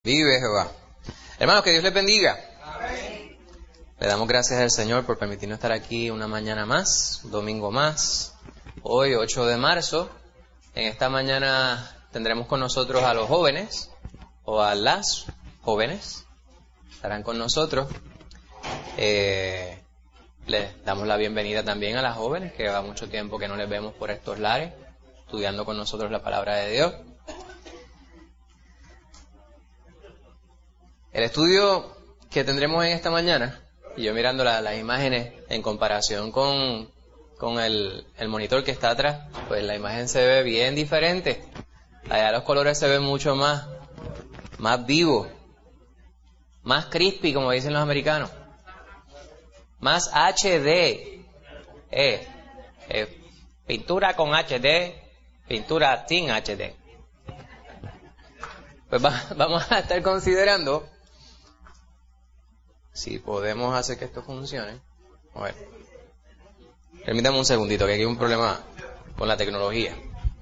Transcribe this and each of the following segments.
Vive Jehová. Hermanos, que Dios les bendiga. Amén. Le damos gracias al Señor por permitirnos estar aquí una mañana más, un domingo más. Hoy, 8 de marzo, en esta mañana tendremos con nosotros a los jóvenes, o a las jóvenes, estarán con nosotros. Les damos la bienvenida también a las jóvenes, que va mucho tiempo que no les vemos por estos lares, estudiando con nosotros la palabra de Dios. El estudio que tendremos en esta mañana, y yo mirando las imágenes en comparación con el monitor que está atrás, pues la imagen se ve bien diferente. Allá los colores se ven mucho más vivos, más crispy, como dicen los americanos, más HD. Pintura con HD, pintura sin HD. Pues vamos a estar considerando si podemos hacer que esto funcione. A ver. Permítame un segundito, que aquí hay un problema con la tecnología.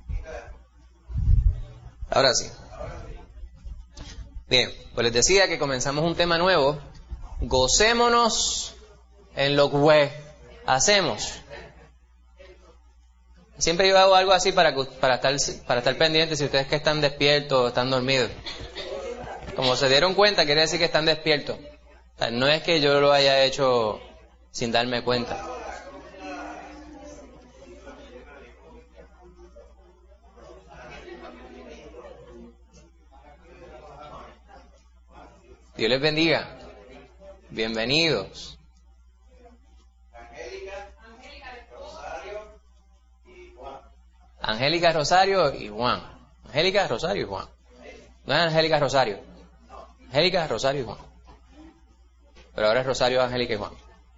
Ahora sí. Bien, pues les decía que comenzamos un tema nuevo. Gocémonos en lo que hacemos. Siempre yo hago algo así para estar pendiente si ustedes que están despiertos o están dormidos. Como se dieron cuenta, quiere decir que están despiertos. O sea, no es que yo lo haya hecho sin darme cuenta. Dios les bendiga. Bienvenidos. Angélica, Rosario y Juan. Angélica, Rosario y Juan. No es Angélica, Rosario. Angélica, Rosario y Juan. Pero ahora es Rosario, Angélica y Juan.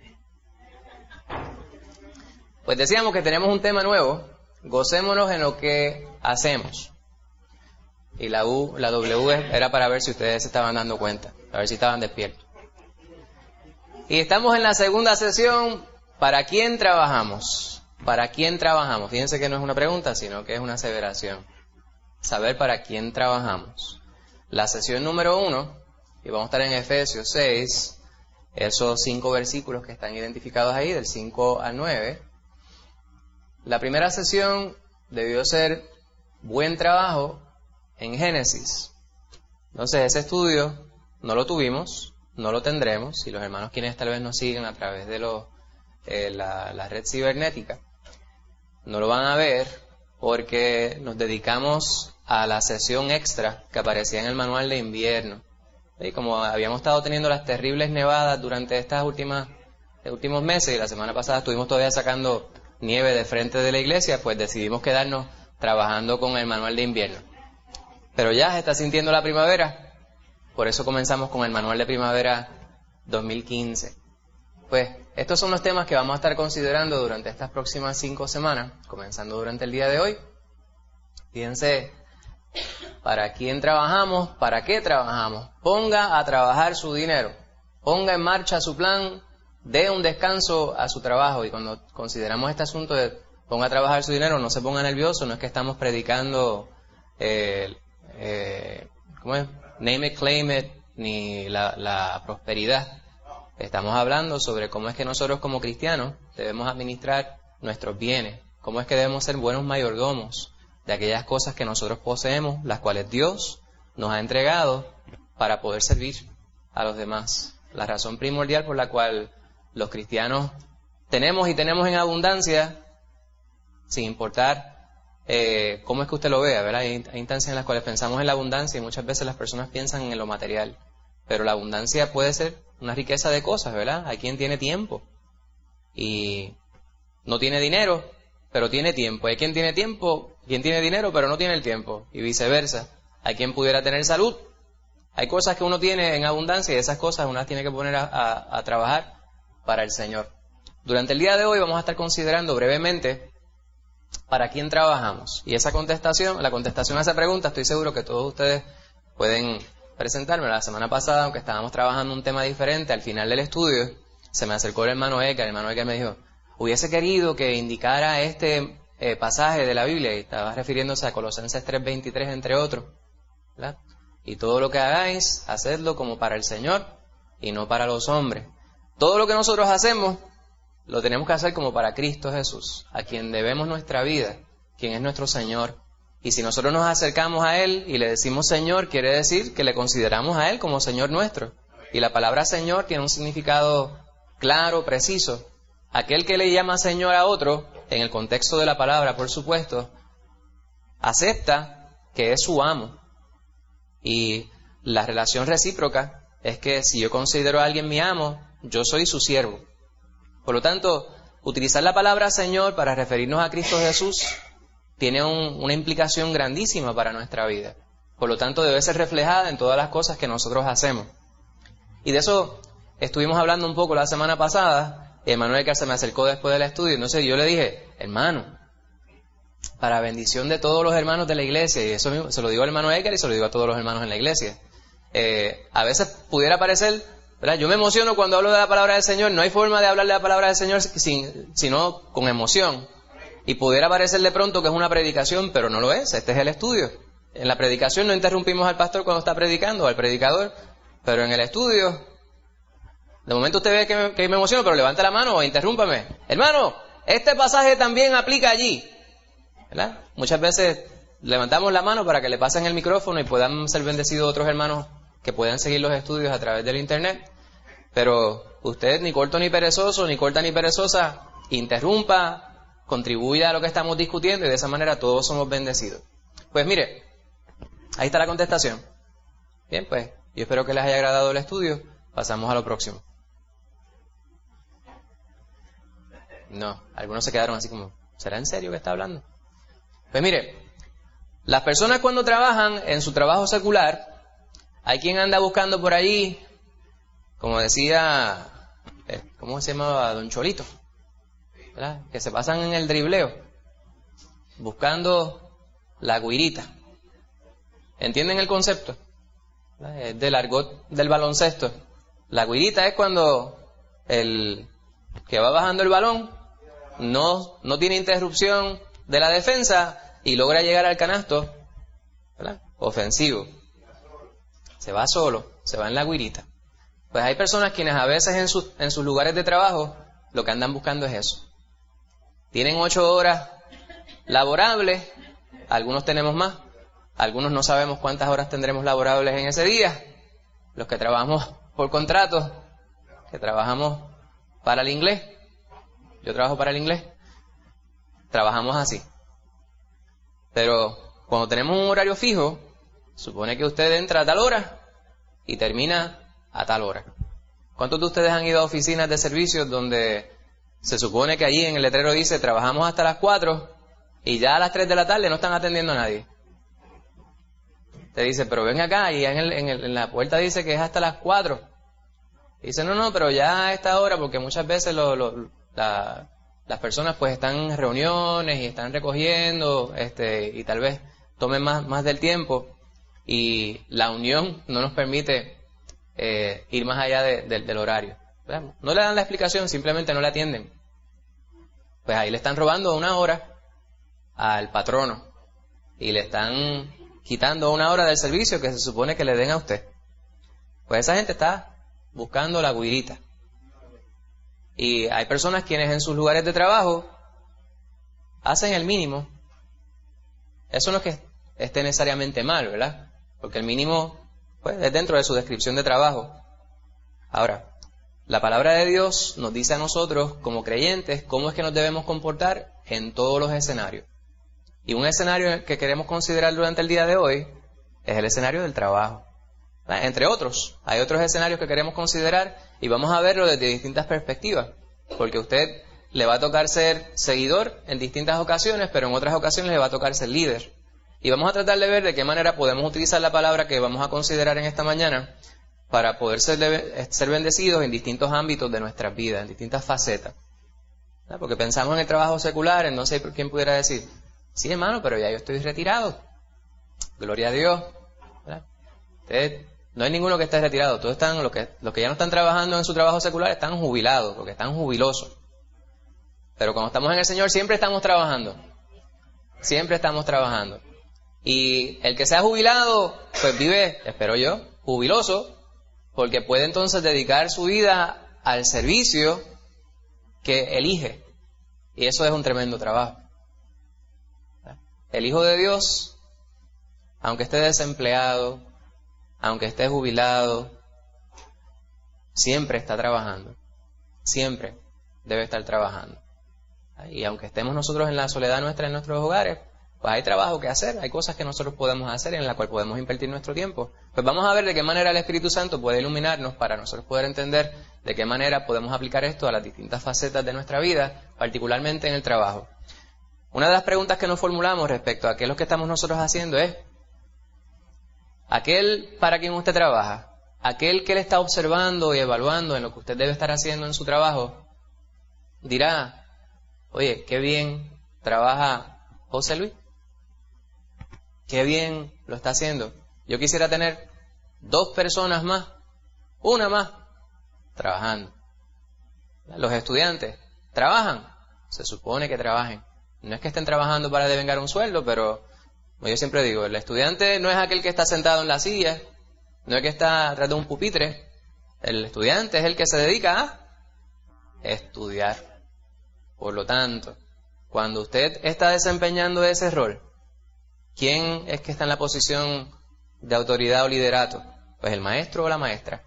Pues decíamos que tenemos un tema nuevo. Gocémonos en lo que hacemos. Y la W era para ver si ustedes se estaban dando cuenta. A ver si estaban despiertos. Y estamos en la segunda sesión. ¿Para quién trabajamos? ¿Para quién trabajamos? Fíjense que no es una pregunta, sino que es una aseveración. Saber para quién trabajamos. La sesión número 1, y vamos a estar en Efesios 6, esos 5 versículos que están identificados ahí, del 5 al 9. La primera sesión debió ser buen trabajo en Génesis. Entonces ese estudio no lo tuvimos, no lo tendremos, y los hermanos quienes tal vez nos siguen a través de la red cibernética, no lo van a ver porque nos dedicamos a la sesión extra que aparecía en el manual de invierno. Y como habíamos estado teniendo las terribles nevadas durante estos últimos meses, y la semana pasada estuvimos todavía sacando nieve de frente de la iglesia, pues decidimos quedarnos trabajando con el manual de invierno. Pero ya se está sintiendo la primavera, por eso comenzamos con el manual de primavera 2015. Pues estos son los temas que vamos a estar considerando durante estas próximas 5 semanas, comenzando durante el día de hoy. Fíjense, ¿para quién trabajamos? ¿Para qué trabajamos? Ponga a trabajar su dinero, ponga en marcha su plan, dé un descanso a su trabajo. Y cuando consideramos este asunto de ponga a trabajar su dinero, no se ponga nervioso, no es que estamos predicando, ¿cómo es? Name it, claim it, ni la prosperidad. Estamos hablando sobre cómo es que nosotros como cristianos debemos administrar nuestros bienes, cómo es que debemos ser buenos mayordomos de aquellas cosas que nosotros poseemos, las cuales Dios nos ha entregado para poder servir a los demás. La razón primordial por la cual los cristianos tenemos en abundancia, sin importar cómo es que usted lo vea, ¿verdad? Hay instancias en las cuales pensamos en la abundancia y muchas veces las personas piensan en lo material. Pero la abundancia puede ser una riqueza de cosas, ¿verdad? Hay quien tiene tiempo y no tiene dinero, pero tiene tiempo. Hay quien tiene tiempo, quien tiene dinero, pero no tiene el tiempo, y viceversa. Hay quien pudiera tener salud. Hay cosas que uno tiene en abundancia y esas cosas uno las tiene que poner a trabajar para el Señor. Durante el día de hoy vamos a estar considerando brevemente para quién trabajamos. Y la contestación a esa pregunta, estoy seguro que todos ustedes pueden presentarme. La semana pasada, aunque estábamos trabajando un tema diferente, al final del estudio se me acercó el hermano Edgar me dijo, hubiese querido que indicara este pasaje de la Biblia, y estaba refiriéndose a Colosenses 3:23 entre otros, ¿verdad? Y todo lo que hagáis, hacedlo como para el Señor y no para los hombres. Todo lo que nosotros hacemos, lo tenemos que hacer como para Cristo Jesús, a quien debemos nuestra vida, quien es nuestro Señor. Y si nosotros nos acercamos a Él y le decimos Señor, quiere decir que le consideramos a Él como Señor nuestro. Y la palabra Señor tiene un significado claro, preciso. Aquel que le llama Señor a otro, en el contexto de la palabra, por supuesto, acepta que es su amo. Y la relación recíproca es que si yo considero a alguien mi amo, yo soy su siervo. Por lo tanto, utilizar la palabra Señor para referirnos a Cristo Jesús tiene una implicación grandísima para nuestra vida. Por lo tanto, debe ser reflejada en todas las cosas que nosotros hacemos. Y de eso estuvimos hablando un poco la semana pasada. Emanuel que se me acercó después del estudio. Entonces yo le dije, hermano, para bendición de todos los hermanos de la iglesia, y eso mismo, se lo digo al hermano Edgar y se lo digo a todos los hermanos en la iglesia. A veces pudiera parecer, ¿verdad? Yo me emociono cuando hablo de la palabra del Señor. No hay forma de hablar de la palabra del Señor sino con emoción. Y pudiera parecer de pronto que es una predicación, pero no lo es. Este es el estudio. En la predicación no interrumpimos al pastor cuando está predicando, o al predicador, pero en el estudio, de momento usted ve que me emociono, pero levanta la mano o interrúmpame. Hermano, este pasaje también aplica allí, ¿verdad? Muchas veces levantamos la mano para que le pasen el micrófono y puedan ser bendecidos otros hermanos que puedan seguir los estudios a través del internet. Pero usted, ni corto ni perezoso, ni corta ni perezosa, interrumpa, contribuya a lo que estamos discutiendo y de esa manera todos somos bendecidos. Pues mire, ahí está la contestación. Bien, pues yo espero que les haya agradado el estudio. Pasamos a lo próximo. No, algunos se quedaron así como, ¿será en serio que está hablando? Pues mire, las personas cuando trabajan en su trabajo secular, hay quien anda buscando por allí, como decía, ¿cómo se llamaba? Don Cholito, ¿verdad? Que se pasan en el dribleo, buscando la guirita. ¿Entienden el concepto? Es del argot del baloncesto. La guirita es cuando el que va bajando el balón no tiene interrupción de la defensa y logra llegar al canasto, ¿verdad? Ofensivo. Se va solo, se va en la guirita. Pues hay personas quienes a veces en sus lugares de trabajo lo que andan buscando es eso. Tienen 8 horas laborables, algunos tenemos más, algunos no sabemos cuántas horas tendremos laborables en ese día. Los que trabajamos por contrato, que trabajamos para el inglés, yo trabajo para el inglés, trabajamos así. Pero cuando tenemos un horario fijo, supone que usted entra a tal hora y termina a tal hora. ¿Cuántos de ustedes han ido a oficinas de servicios donde se supone que allí en el letrero dice trabajamos hasta las 4 y ya a las 3 de la tarde no están atendiendo a nadie? Te dice, pero ven acá, y en la puerta dice que es hasta las 4. Y dice, no, pero ya a esta hora, porque muchas veces las personas pues están en reuniones y están recogiendo, y tal vez tomen más del tiempo, y la unión no nos permite ir más allá del horario. ¿Verdad? No le dan la explicación, simplemente no le atienden. Pues ahí le están robando 1 hora al patrono, y le están quitando 1 hora del servicio que se supone que le den a usted. Pues esa gente está buscando la guirita. Y hay personas quienes en sus lugares de trabajo hacen el mínimo. Eso no es que esté necesariamente mal, ¿verdad? Porque el mínimo pues es dentro de su descripción de trabajo. Ahora, la palabra de Dios nos dice a nosotros como creyentes cómo es que nos debemos comportar en todos los escenarios. Y un escenario que queremos considerar durante el día de hoy es el escenario del trabajo. Entre otros, hay otros escenarios que queremos considerar y vamos a verlo desde distintas perspectivas. Porque a usted le va a tocar ser seguidor en distintas ocasiones, pero en otras ocasiones le va a tocar ser líder. Y vamos a tratar de ver de qué manera podemos utilizar la palabra que vamos a considerar en esta mañana para poder ser bendecidos en distintos ámbitos de nuestras vidas, en distintas facetas. Porque pensamos en el trabajo secular, en no sé quién pudiera decir, sí hermano, pero ya yo estoy retirado. Gloria a Dios. ¿Verdad? No hay ninguno que esté retirado. Todos están, los que ya no están trabajando en su trabajo secular están jubilados, porque están jubilosos. Pero cuando estamos en el Señor siempre estamos trabajando. Siempre estamos trabajando. Y el que sea jubilado, pues vive, espero yo, jubiloso, porque puede entonces dedicar su vida al servicio que elige. Y eso es un tremendo trabajo. El Hijo de Dios, aunque esté desempleado, aunque esté jubilado, siempre está trabajando. Siempre debe estar trabajando. Y aunque estemos nosotros en la soledad nuestra en nuestros hogares, pues hay trabajo que hacer, hay cosas que nosotros podemos hacer en las cuales podemos invertir nuestro tiempo. Pues vamos a ver de qué manera el Espíritu Santo puede iluminarnos para nosotros poder entender de qué manera podemos aplicar esto a las distintas facetas de nuestra vida, particularmente en el trabajo. Una de las preguntas que nos formulamos respecto a qué es lo que estamos nosotros haciendo es: aquel para quien usted trabaja, aquel que le está observando y evaluando en lo que usted debe estar haciendo en su trabajo, dirá: oye, qué bien trabaja José Luis, qué bien lo está haciendo. Yo quisiera tener 2 personas más, una más, trabajando. Los estudiantes trabajan, se supone que trabajen. No es que estén trabajando para devengar un sueldo, pero como yo siempre digo, el estudiante no es aquel que está sentado en la silla, no es que está atrás de un pupitre. El estudiante es el que se dedica a estudiar. Por lo tanto, cuando usted está desempeñando ese rol, ¿quién es que está en la posición de autoridad o liderato? Pues el maestro o la maestra.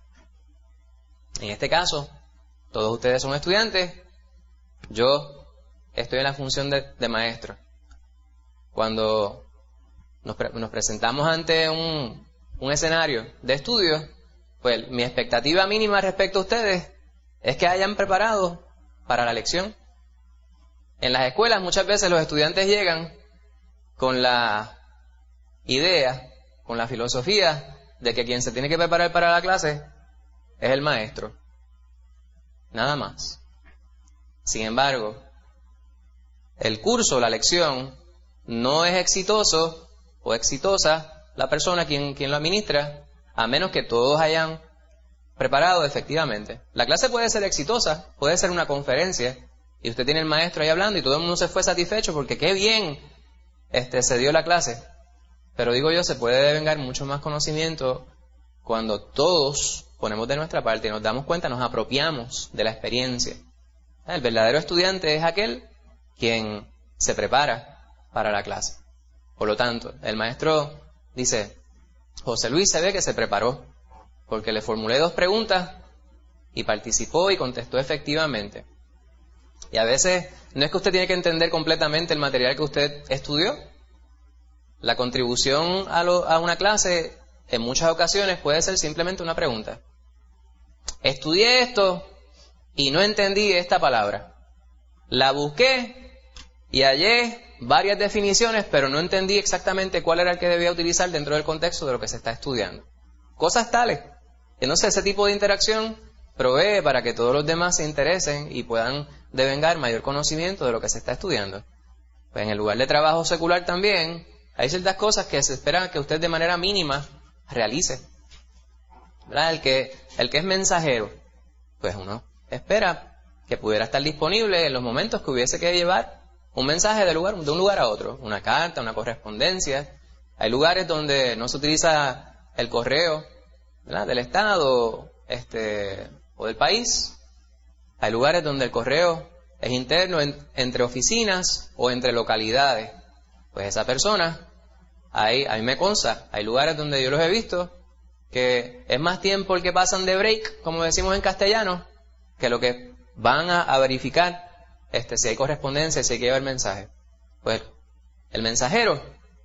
En este caso, todos ustedes son estudiantes, yo estoy en la función de maestro. Cuando nos presentamos ante un escenario de estudio, pues mi expectativa mínima respecto a ustedes es que hayan preparado para la lección. En las escuelas muchas veces los estudiantes llegan con la idea, con la filosofía de que quien se tiene que preparar para la clase es el maestro. Nada más. Sin embargo, el curso, la lección, no es exitoso o exitosa la persona quien lo administra, a menos que todos hayan preparado efectivamente. La clase puede ser exitosa, puede ser una conferencia, y usted tiene el maestro ahí hablando y todo el mundo se fue satisfecho porque qué bien se dio la clase. Pero digo yo, se puede devengar mucho más conocimiento cuando todos ponemos de nuestra parte y nos damos cuenta, nos apropiamos de la experiencia. El verdadero estudiante es aquel quien se prepara para la clase. Por lo tanto, el maestro dice: José Luis se ve que se preparó porque le formulé 2 preguntas y participó y contestó efectivamente. Y a veces no es que usted tiene que entender completamente el material que usted estudió. La contribución a una clase en muchas ocasiones puede ser simplemente una pregunta. Estudié esto y no entendí esta palabra. La busqué y hallé varias definiciones, pero no entendí exactamente cuál era el que debía utilizar dentro del contexto de lo que se está estudiando. Cosas tales. Entonces ese tipo de interacción provee para que todos los demás se interesen y puedan devengar mayor conocimiento de lo que se está estudiando. Pues en el lugar de trabajo secular también hay ciertas cosas que se espera que usted de manera mínima realice. ¿Verdad? El que es mensajero, pues uno espera que pudiera estar disponible en los momentos que hubiese que llevar un mensaje de un lugar a otro, una carta, una correspondencia. Hay lugares donde no se utiliza el correo, ¿verdad?, del Estado o del país. Hay lugares donde el correo es interno entre oficinas o entre localidades. Pues esa persona, a mí me consta, hay lugares donde yo los he visto que es más tiempo el que pasan de break, como decimos en castellano, que lo que van a verificar si hay correspondencia, si hay que llevar mensaje. Pues el mensajero,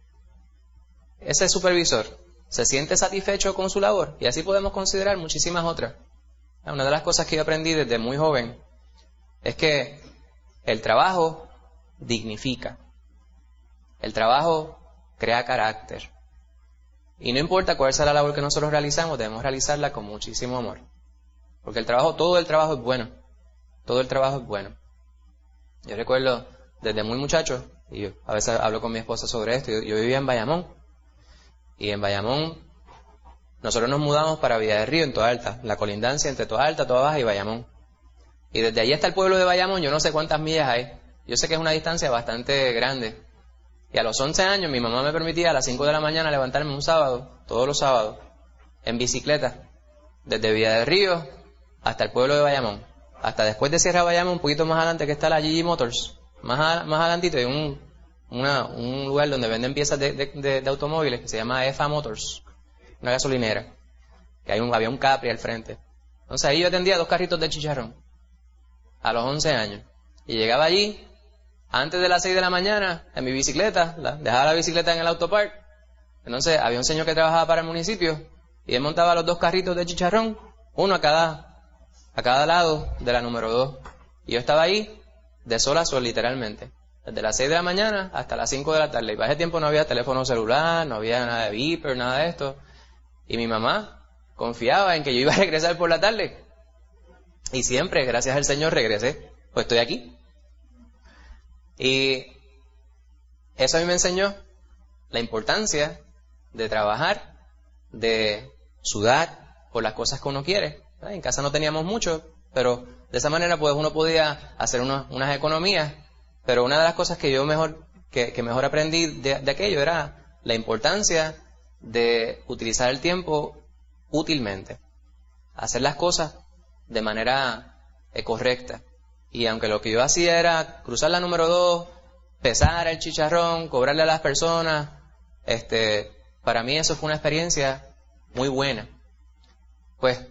ese supervisor, se siente satisfecho con su labor, y así podemos considerar muchísimas otras. Una de las cosas que yo aprendí desde muy joven es que el trabajo dignifica. El trabajo crea carácter. Y no importa cuál sea la labor que nosotros realizamos, debemos realizarla con muchísimo amor. Porque todo el trabajo es bueno. Todo el trabajo es bueno. Yo recuerdo desde muy muchacho, y yo a veces hablo con mi esposa sobre esto, yo vivía en Bayamón. Y en Bayamón nosotros nos mudamos para Villa del Río, en Toa Alta, la colindancia entre Toa Alta, Toa Baja y Bayamón. Y desde allí hasta el pueblo de Bayamón, yo no sé cuántas millas hay. Yo sé que es una distancia bastante grande. Y a los 11 años mi mamá me permitía a las 5 de la mañana levantarme un sábado, todos los sábados, en bicicleta, desde Villa del Río hasta el pueblo de Bayamón. Hasta después de Sierra Bayamón, un poquito más adelante que está la GG Motors. Más adelantito hay un lugar donde venden piezas de automóviles que se llama EFA Motors, una gasolinera, que había un Capri al frente. Entonces ahí yo atendía 2 carritos de chicharrón a los 11 años. Y llegaba allí antes de las 6 de la mañana en mi bicicleta, dejaba la bicicleta en el autopark. Entonces había un señor que trabajaba para el municipio y él montaba los 2 carritos de chicharrón, uno a cada lado de la número 2. Y yo estaba ahí de sol a sol, literalmente, desde las 6 de la mañana hasta las 5 de la tarde. Y para ese tiempo no había teléfono celular, no había nada de beeper, nada de esto. Y mi mamá confiaba en que yo iba a regresar por la tarde. Y siempre, gracias al Señor, regresé. Pues estoy aquí. Y eso a mí me enseñó la importancia de trabajar, de sudar por las cosas que uno quiere. En casa no teníamos mucho, pero de esa manera pues uno podía hacer unas economías. Pero una de las cosas que yo mejor aprendí de aquello era la importancia de utilizar el tiempo útilmente, hacer las cosas de manera correcta. Y aunque lo que yo hacía era cruzar la número 2, pesar el chicharrón, cobrarle a las personas, para mí eso fue una experiencia muy buena. Pues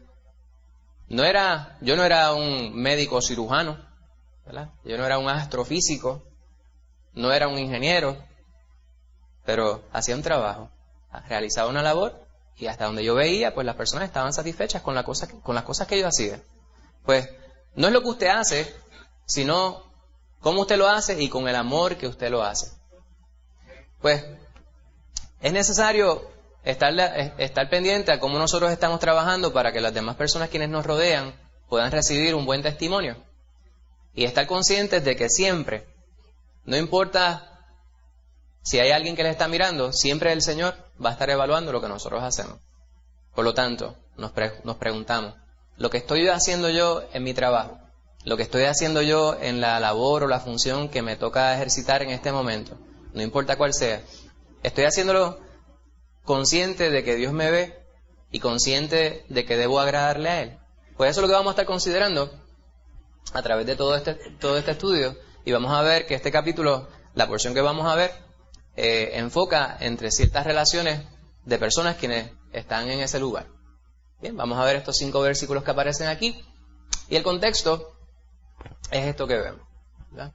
yo no era un médico cirujano, ¿verdad? Yo no era un astrofísico, no era un ingeniero, pero hacía un trabajo, realizaba una labor y hasta donde yo veía, pues las personas estaban satisfechas con las cosas que yo hacía. Pues no es lo que usted hace, sino cómo usted lo hace y con el amor que usted lo hace. Pues es necesario estar pendiente a cómo nosotros estamos trabajando para que las demás personas quienes nos rodean puedan recibir un buen testimonio. Y estar conscientes de que siempre, no importa si hay alguien que les está mirando, siempre el Señor va a estar evaluando lo que nosotros hacemos. Por lo tanto, nos preguntamos, lo que estoy haciendo yo en mi trabajo, lo que estoy haciendo yo en la labor o la función que me toca ejercitar en este momento, no importa cuál sea, estoy haciéndolo consciente de que Dios me ve y consciente de que debo agradarle a Él. Pues eso es lo que vamos a estar considerando a través de todo este estudio, y vamos a ver que este capítulo, la porción que vamos a ver, enfoca entre ciertas relaciones de personas quienes están en ese lugar. Bien, vamos a ver estos 5 versículos que aparecen aquí, y el contexto es esto que vemos, ¿verdad?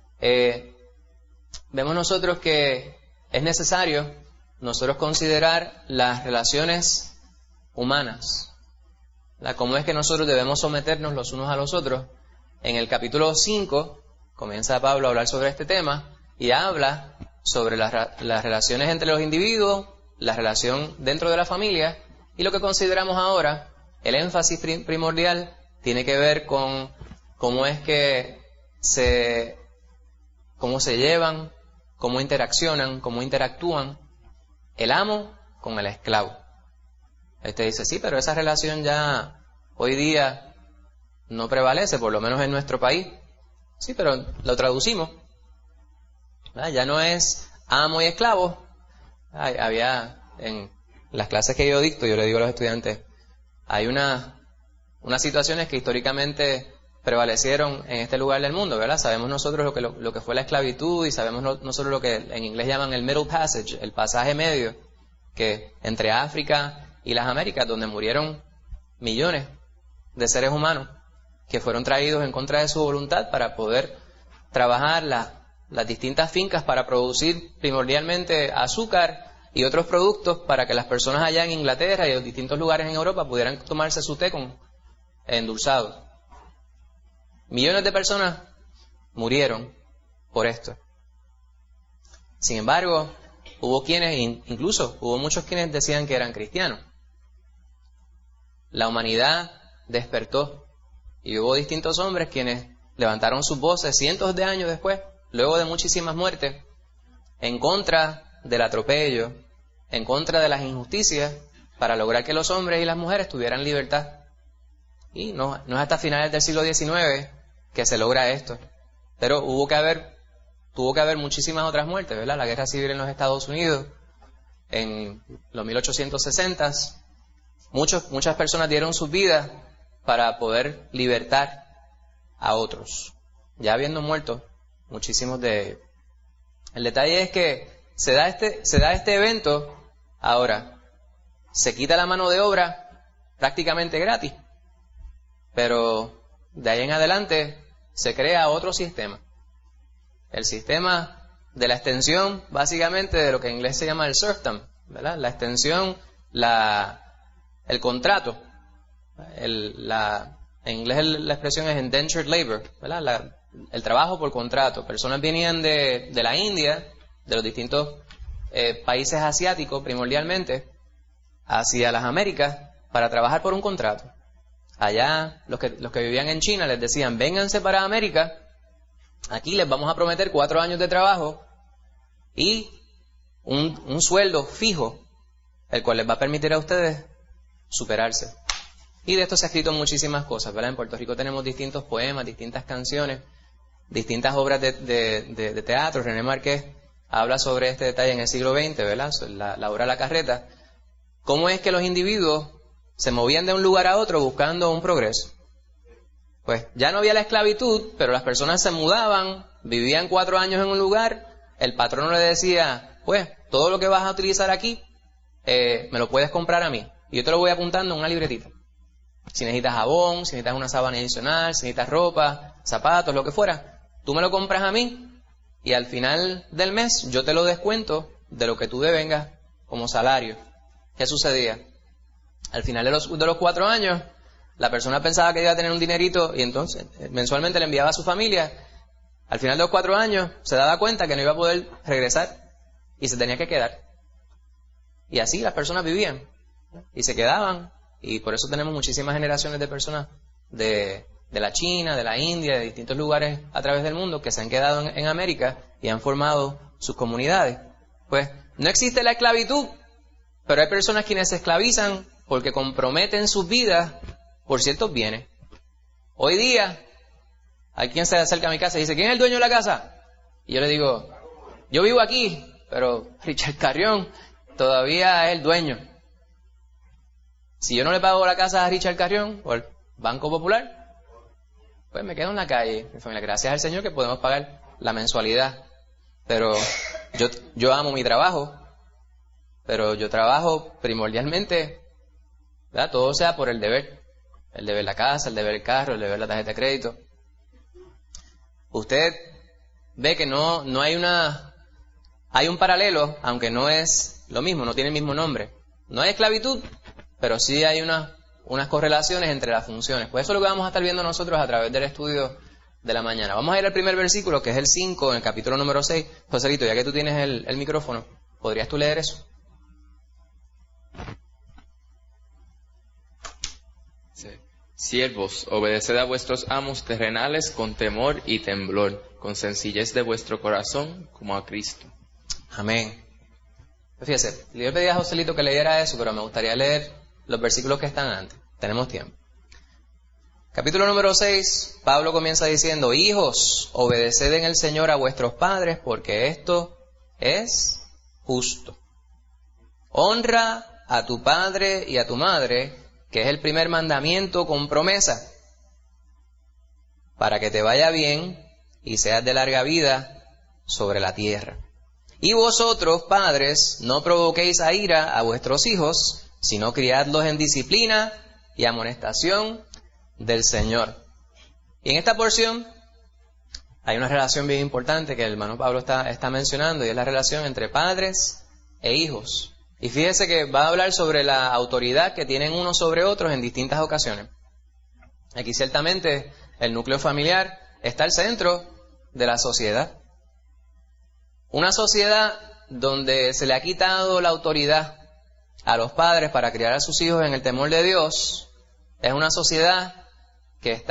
Vemos nosotros que es necesario nosotros considerar las relaciones humanas, ¿verdad? Cómo es que nosotros debemos someternos los unos a los otros. En el capítulo 5 comienza Pablo a hablar sobre este tema y habla sobre las relaciones entre los individuos, la relación dentro de la familia, y lo que consideramos ahora, el énfasis primordial, tiene que ver con cómo es que cómo se llevan, cómo interaccionan, cómo interactúan el amo con el esclavo. Este dice, sí, pero esa relación ya hoy día no prevalece, por lo menos en nuestro país. Sí, pero lo traducimos, ¿verdad? Ya no es amo y esclavo. Había en las clases que yo dicto, yo le digo a los estudiantes, hay unas situaciones que históricamente prevalecieron en este lugar del mundo, ¿verdad? Sabemos nosotros lo que fue la esclavitud, y sabemos nosotros lo que en inglés llaman el Middle Passage, el pasaje medio, que entre África y las Américas, donde murieron millones de seres humanos que fueron traídos en contra de su voluntad para poder trabajar las distintas fincas para producir primordialmente azúcar y otros productos para que las personas allá en Inglaterra y en distintos lugares en Europa pudieran tomarse su té con endulzado. Millones de personas murieron por esto. Sin embargo, hubo muchos quienes decían que eran cristianos. La humanidad despertó y hubo distintos hombres quienes levantaron sus voces cientos de años después, luego de muchísimas muertes, en contra del atropello, en contra de las injusticias, para lograr que los hombres y las mujeres tuvieran libertad. Y no es hasta finales del siglo XIX que se logra esto. Pero hubo que haber tuvo que haber muchísimas otras muertes, ¿verdad? La guerra civil en los Estados Unidos, en los 1860s, muchas personas dieron sus vidas para poder libertar a otros, ya habiendo muerto muchísimos de ellos. El detalle es que se da este evento, ahora se quita la mano de obra prácticamente gratis, pero de ahí en adelante se crea otro sistema. El sistema de la extensión, básicamente, de lo que en inglés se llama el serfdom, ¿verdad? La extensión, el contrato. En inglés la expresión es indentured labor, ¿verdad? El trabajo por contrato. Personas venían de la India, de los distintos países asiáticos primordialmente, hacia las Américas para trabajar por un contrato. Allá los que vivían en China les decían, vénganse para América, aquí les vamos a prometer 4 años de trabajo y un sueldo fijo, el cual les va a permitir a ustedes superarse. Y de esto se ha escrito muchísimas cosas, ¿verdad? En Puerto Rico tenemos distintos poemas, distintas canciones, distintas obras de teatro. René Márquez habla sobre este detalle en el siglo XX, ¿verdad? La obra La Carreta. ¿Cómo es que los individuos se movían de un lugar a otro buscando un progreso? Pues ya no había la esclavitud, pero las personas se mudaban, vivían 4 años en un lugar, el patrono le decía, pues, todo lo que vas a utilizar aquí, me lo puedes comprar a mí. Y yo te lo voy apuntando en una libretita. Si necesitas jabón, si necesitas una sábana adicional, si necesitas ropa, zapatos, lo que fuera, tú me lo compras a mí y al final del mes yo te lo descuento de lo que tú devengas como salario. ¿Qué sucedía? Al final de los 4 años, la persona pensaba que iba a tener un dinerito y entonces mensualmente le enviaba a su familia. Al final de los 4 años se daba cuenta que no iba a poder regresar y se tenía que quedar. Y así las personas vivían y se quedaban. Y por eso tenemos muchísimas generaciones de personas de la China, de la India, de distintos lugares a través del mundo que se han quedado en América y han formado sus comunidades. Pues no existe la esclavitud, pero hay personas quienes se esclavizan porque comprometen sus vidas por ciertos bienes. Hoy día, hay quien se acerca a mi casa y dice, ¿quién es el dueño de la casa? Y yo le digo, yo vivo aquí, pero Richard Carrión todavía es el dueño. Si yo no le pago la casa a Richard Carrión o al Banco Popular, pues me quedo en la calle. Mi familia, gracias al Señor que podemos pagar la mensualidad. Pero yo amo mi trabajo, pero yo trabajo primordialmente, ¿verdad? Todo sea por el deber. El deber la casa, el deber el carro, el deber la tarjeta de crédito. Usted ve que no hay un paralelo, aunque no es lo mismo, no tiene el mismo nombre. No hay esclavitud, pero sí hay unas correlaciones entre las funciones. Pues eso es lo que vamos a estar viendo nosotros a través del estudio de la mañana. Vamos a ir al primer versículo, que es el 5, en el capítulo número 6. Joselito, ya que tú tienes el micrófono, ¿podrías tú leer eso? Sí. Siervos, obedeced a vuestros amos terrenales con temor y temblor, con sencillez de vuestro corazón, como a Cristo. Amén. Fíjese, yo le pedí a Joselito que leyera eso, pero me gustaría leer los versículos que están antes. Tenemos tiempo. Capítulo número 6, Pablo comienza diciendo, hijos, obedeced en el Señor a vuestros padres, porque esto es justo. Honra a tu padre y a tu madre, que es el primer mandamiento con promesa, para que te vaya bien y seas de larga vida sobre la tierra. Y vosotros, padres, no provoquéis a ira a vuestros hijos, sino criadlos en disciplina y amonestación del Señor. Y en esta porción hay una relación bien importante que el hermano Pablo está mencionando, y es la relación entre padres e hijos. Y fíjese que va a hablar sobre la autoridad que tienen unos sobre otros en distintas ocasiones. Aquí ciertamente el núcleo familiar está al centro de la sociedad. Una sociedad donde se le ha quitado la autoridad a los padres para criar a sus hijos en el temor de Dios, es una sociedad que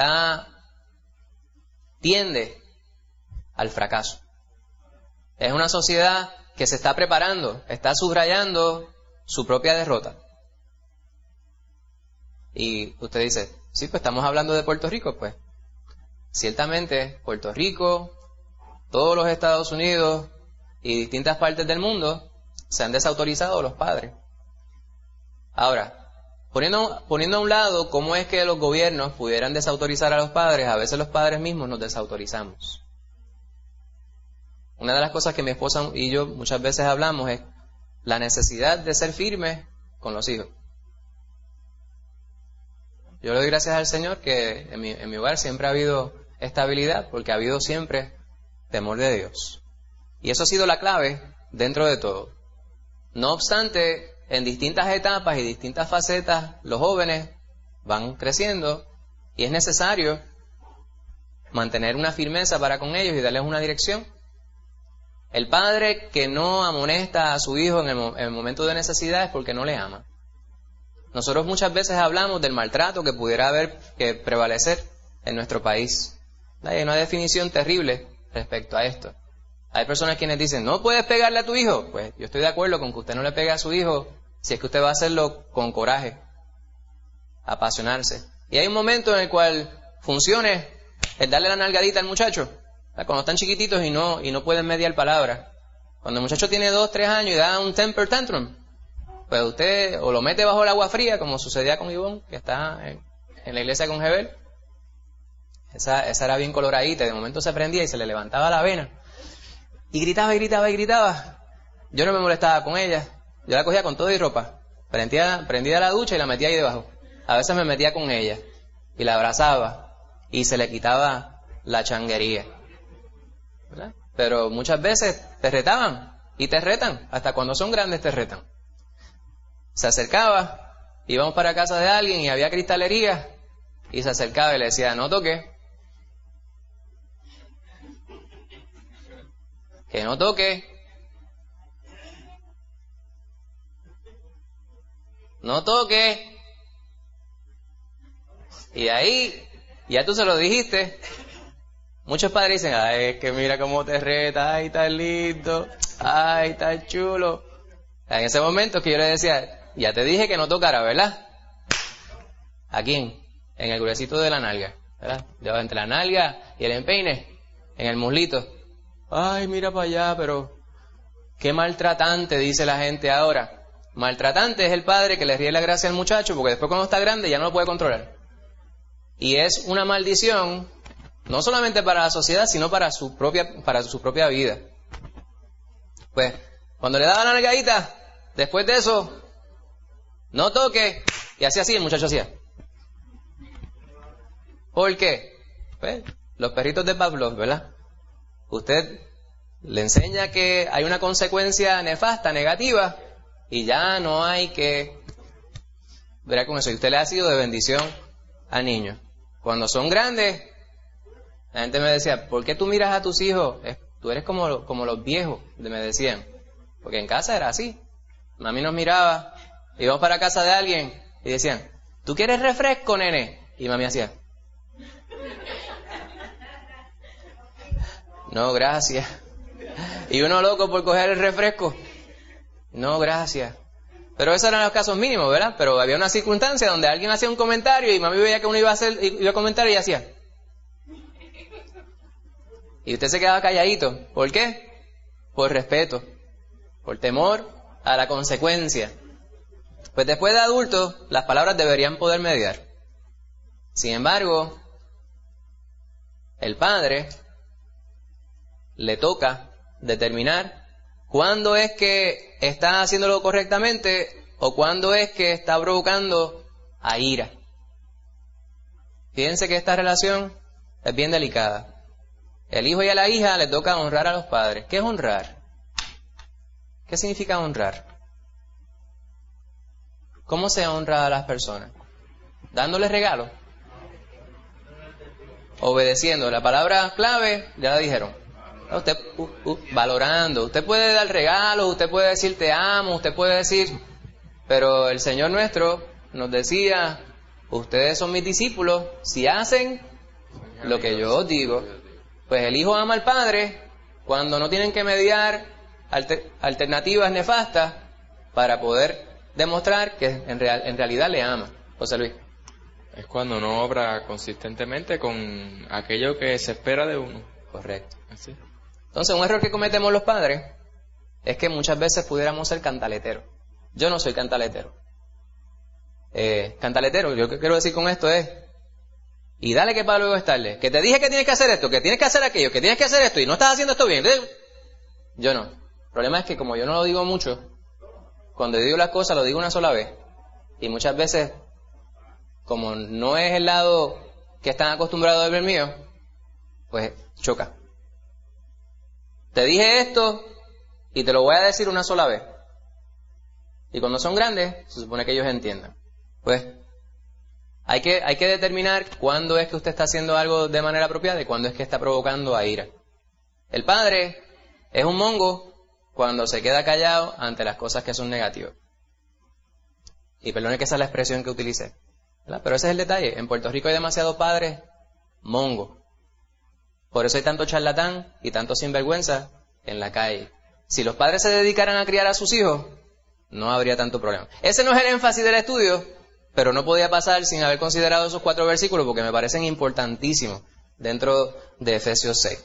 tiende al fracaso. Es una sociedad que se está preparando, está subrayando su propia derrota. Y usted dice, sí, pues estamos hablando de Puerto Rico, pues. Ciertamente, Puerto Rico todos los Estados Unidos y distintas partes del mundo se han desautorizado a los padres. Ahora, poniendo a un lado cómo es que los gobiernos pudieran desautorizar a los padres, a veces los padres mismos nos desautorizamos. Una de las cosas que mi esposa y yo muchas veces hablamos es la necesidad de ser firmes con los hijos. Yo le doy gracias al Señor que en mi hogar siempre ha habido estabilidad, porque ha habido siempre temor de Dios. Y eso ha sido la clave dentro de todo. No obstante, en distintas etapas y distintas facetas, los jóvenes van creciendo y es necesario mantener una firmeza para con ellos y darles una dirección. El padre que no amonesta a su hijo en el momento de necesidad es porque no le ama. Nosotros muchas veces hablamos del maltrato que pudiera haber que prevalecer en nuestro país. Hay una definición terrible respecto a esto. Hay personas quienes dicen, no puedes pegarle a tu hijo. Pues yo estoy de acuerdo con que usted no le pegue a su hijo si es que usted va a hacerlo con coraje, apasionarse. Y hay un momento en el cual funcione el darle la nalgadita al muchacho, cuando están chiquititos y no pueden mediar palabras. Cuando el muchacho tiene 2, 3 años y da un temper tantrum, pues usted o lo mete bajo el agua fría, como sucedía con Ivonne, que está en la iglesia con Jebel. Esa era bien coloradita, de momento se prendía y se le levantaba la vena. Y gritaba y gritaba y gritaba. Yo no me molestaba con ella. Yo la cogía con todo y ropa. Prendía la ducha y la metía ahí debajo. A veces me metía con ella y la abrazaba y se le quitaba la changuería. ¿Verdad? Pero muchas veces te retaban y te retan. Hasta cuando son grandes te retan. Se acercaba, íbamos para casa de alguien y había cristalería y se acercaba y le decía, no toque. Que no toque. No toque. Y ahí, ya tú se lo dijiste. Muchos padres dicen, ay, es que mira cómo te reta, ay, está lindo, ay, está chulo. En ese momento que yo le decía, ya te dije que no tocara, ¿verdad? ¿A quién? En el gruesito de la nalga, ¿verdad? Entre la nalga y el empeine, en el muslito. Ay, mira para allá, pero qué maltratante, dice la gente ahora. Maltratante es el padre que le ríe la gracia al muchacho porque después cuando está grande ya no lo puede controlar. Y es una maldición, no solamente para la sociedad, sino para su propia vida. Pues, cuando le daba la nalgadita, después de eso, no toque, y así el muchacho hacía. ¿Por qué? Pues, los perritos de Pavlov, ¿verdad? Usted le enseña que hay una consecuencia nefasta, negativa, y ya no hay que ver con eso. Y usted le ha sido de bendición a niños. Cuando son grandes, la gente me decía, ¿por qué tú miras a tus hijos? Tú eres como los viejos, me decían. Porque en casa era así. Mami nos miraba, íbamos para casa de alguien y decían, ¿tú quieres refresco, nene? Y mami hacía, no, gracias. Y uno loco por coger el refresco, no, gracias. Pero esos eran los casos mínimos, ¿verdad? Pero había una circunstancia donde alguien hacía un comentario y mami veía que uno iba a comentar y hacía. Y usted se quedaba calladito. ¿Por qué? Por respeto, por temor a la consecuencia. Pues después de adultos, las palabras deberían poder mediar. Sin embargo, el padre le toca determinar cuándo es que está haciéndolo correctamente o cuándo es que está provocando a ira. Fíjense que esta relación es bien delicada. El hijo y a la hija le toca honrar a los padres. ¿Qué es honrar? ¿Qué significa honrar? ¿Cómo se honra a las personas? ¿Dándoles regalos? Obedeciendo. La palabra clave ya la dijeron. Usted valorando. Usted puede dar regalos, usted puede decir te amo, usted puede decir, pero el Señor nuestro nos decía, ustedes son mis discípulos si hacen lo que yo os digo. Pues el hijo ama al padre cuando no tienen que mediar alternativas nefastas para poder demostrar que en realidad le ama. José Luis. Es cuando uno obra consistentemente con aquello que se espera de uno. Correcto. ¿Así? Entonces, un error que cometemos los padres es que muchas veces pudiéramos ser cantaleteros. Yo no soy cantaletero. Cantaletero, yo lo que quiero decir con esto es, y dale que para luego es tarde, que te dije que tienes que hacer esto, que tienes que hacer aquello, que tienes que hacer esto y no estás haciendo esto bien. Yo no. El problema es que como yo no lo digo mucho, cuando digo las cosas lo digo una sola vez. Y muchas veces, como no es el lado que están acostumbrados a ver mío, pues choca. Te dije esto y te lo voy a decir una sola vez. Y cuando son grandes, se supone que ellos entiendan. Pues hay que determinar cuándo es que usted está haciendo algo de manera apropiada y cuándo es que está provocando a ira. El padre es un mongo cuando se queda callado ante las cosas que son negativas. Y perdone que esa es la expresión que utilicé, ¿verdad? Pero ese es el detalle. En Puerto Rico hay demasiados padres mongo. Por eso hay tanto charlatán y tanto sinvergüenza en la calle. Si los padres se dedicaran a criar a sus hijos, no habría tanto problema. Ese no es el énfasis del estudio, pero no podía pasar sin haber considerado esos 4 versículos porque me parecen importantísimos dentro de Efesios 6.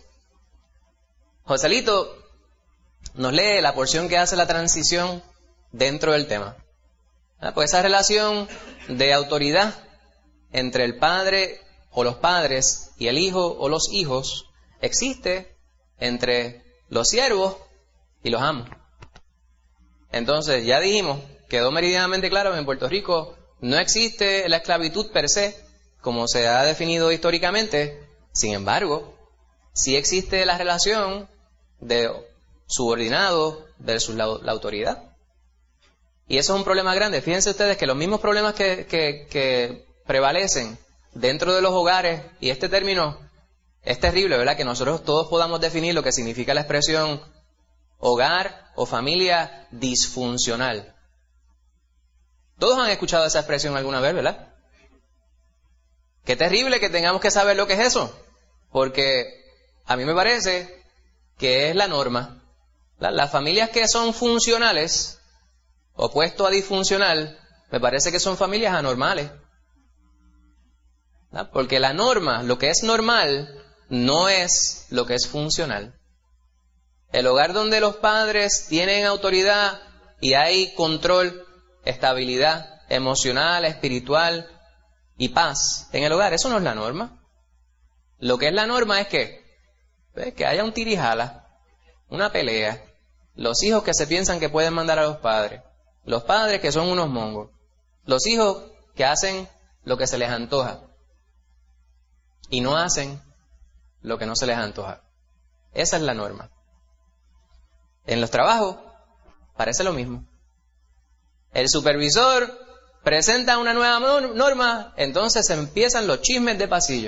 Joselito nos lee la porción que hace la transición dentro del tema. Pues esa relación de autoridad entre el padre o los padres y el hijo o los hijos existe entre los siervos y los amos. Entonces, ya dijimos, quedó meridianamente claro que en Puerto Rico no existe la esclavitud per se, como se ha definido históricamente. Sin embargo, sí existe la relación de subordinado versus la autoridad. Y eso es un problema grande. Fíjense ustedes que los mismos problemas que prevalecen dentro de los hogares, y este término es terrible, ¿verdad? Que nosotros todos podamos definir lo que significa la expresión hogar o familia disfuncional. Todos han escuchado esa expresión alguna vez, ¿verdad? Qué terrible que tengamos que saber lo que es eso, porque a mí me parece que es la norma. Las familias que son funcionales, opuesto a disfuncional, me parece que son familias anormales. ¿No? Porque la norma, lo que es normal, no es lo que es funcional. El hogar donde los padres tienen autoridad y hay control, estabilidad emocional, espiritual y paz en el hogar, eso no es la norma. Lo que es la norma es que haya un tirijala, una pelea, los hijos que se piensan que pueden mandar a los padres que son unos mongos, los hijos que hacen lo que se les antoja y no hacen lo que no se les antoja. Esa es la norma. En los trabajos parece lo mismo. El supervisor presenta una nueva norma, entonces empiezan los chismes de pasillo.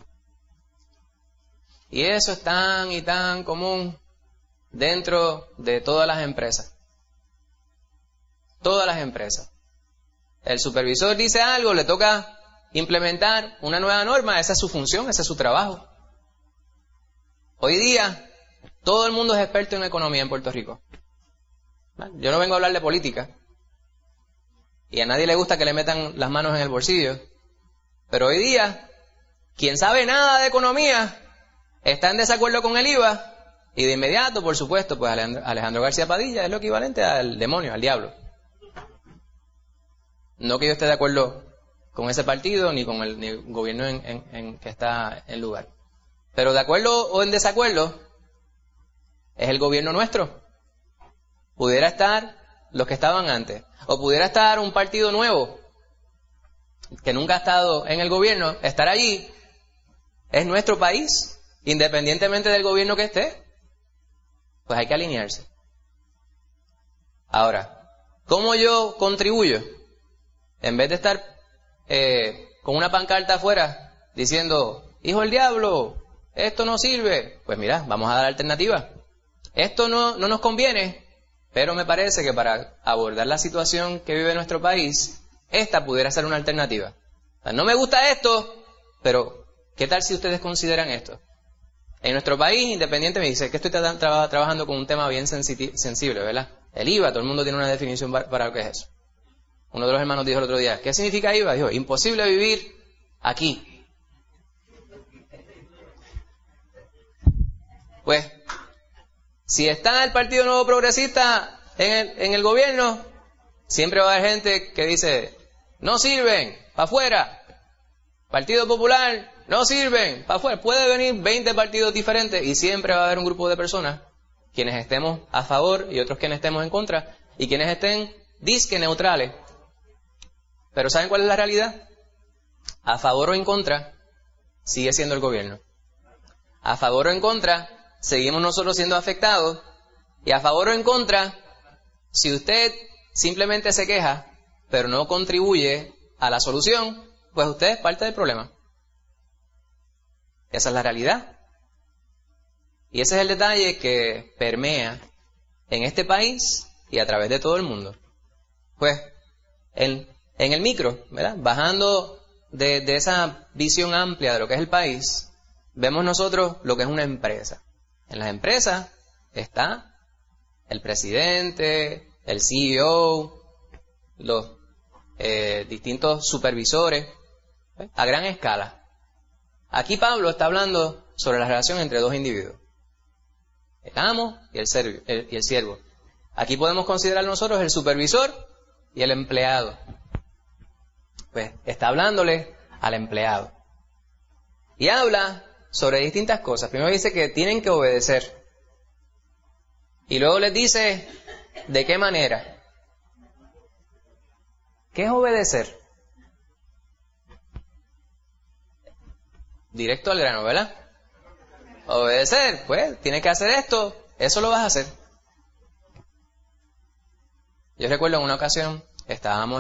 Y eso es tan y tan común dentro de todas las empresas. Todas las empresas. El supervisor dice algo, le toca implementar una nueva norma, esa es su función, ese es su trabajo. Hoy día, todo el mundo es experto en economía en Puerto Rico. Yo no vengo a hablar de política, y a nadie le gusta que le metan las manos en el bolsillo, pero hoy día, quien sabe nada de economía, está en desacuerdo con el IVA, y de inmediato, por supuesto, pues Alejandro García Padilla es lo equivalente al demonio, al diablo. No que yo esté de acuerdo con ese partido ni con el gobierno en que está en lugar. Pero de acuerdo o en desacuerdo, es el gobierno nuestro. Pudiera estar los que estaban antes. O pudiera estar un partido nuevo, que nunca ha estado en el gobierno, estar allí. Es nuestro país, independientemente del gobierno que esté. Pues hay que alinearse. Ahora, ¿cómo yo contribuyo? En vez de estar con una pancarta afuera diciendo, hijo del diablo, esto no sirve, pues mira, vamos a dar alternativa. Esto no nos conviene, pero me parece que para abordar la situación que vive nuestro país, esta pudiera ser una alternativa. O sea, no me gusta esto, pero ¿qué tal si ustedes consideran esto? En nuestro país, independiente, me dice que estoy trabajando con un tema bien sensible, ¿verdad? El IVA, todo el mundo tiene una definición para lo que es eso. Uno de los hermanos dijo el otro día, ¿qué significa IVA? Dijo, imposible vivir aquí. Pues, Si está el Partido Nuevo Progresista en el gobierno, siempre va a haber gente que dice, no sirven, para afuera. Partido Popular, no sirven, para afuera. Puede venir 20 partidos diferentes y siempre va a haber un grupo de personas, quienes estemos a favor y otros quienes estemos en contra, y quienes estén disque neutrales. Pero ¿saben cuál es la realidad? A favor o en contra, sigue siendo el gobierno. A favor o en contra, seguimos nosotros siendo afectados. Y a favor o en contra, si usted simplemente se queja, pero no contribuye a la solución, pues usted es parte del problema. Esa es la realidad. Y ese es el detalle que permea en este país y a través de todo el mundo. Pues, en el micro, ¿verdad? Bajando de esa visión amplia de lo que es el país, vemos nosotros lo que es una empresa. En las empresas está el presidente, el CEO, los distintos supervisores, ¿ves? A gran escala. Aquí Pablo está hablando sobre la relación entre dos individuos, el amo y el siervo. Aquí podemos considerar nosotros el supervisor y el empleado. Pues está hablándole al empleado. Y habla sobre distintas cosas. Primero dice que tienen que obedecer. Y luego les dice de qué manera. ¿Qué es obedecer? Directo al grano, ¿verdad? Obedecer, pues, tienes que hacer esto, eso lo vas a hacer. Yo recuerdo en una ocasión, estábamos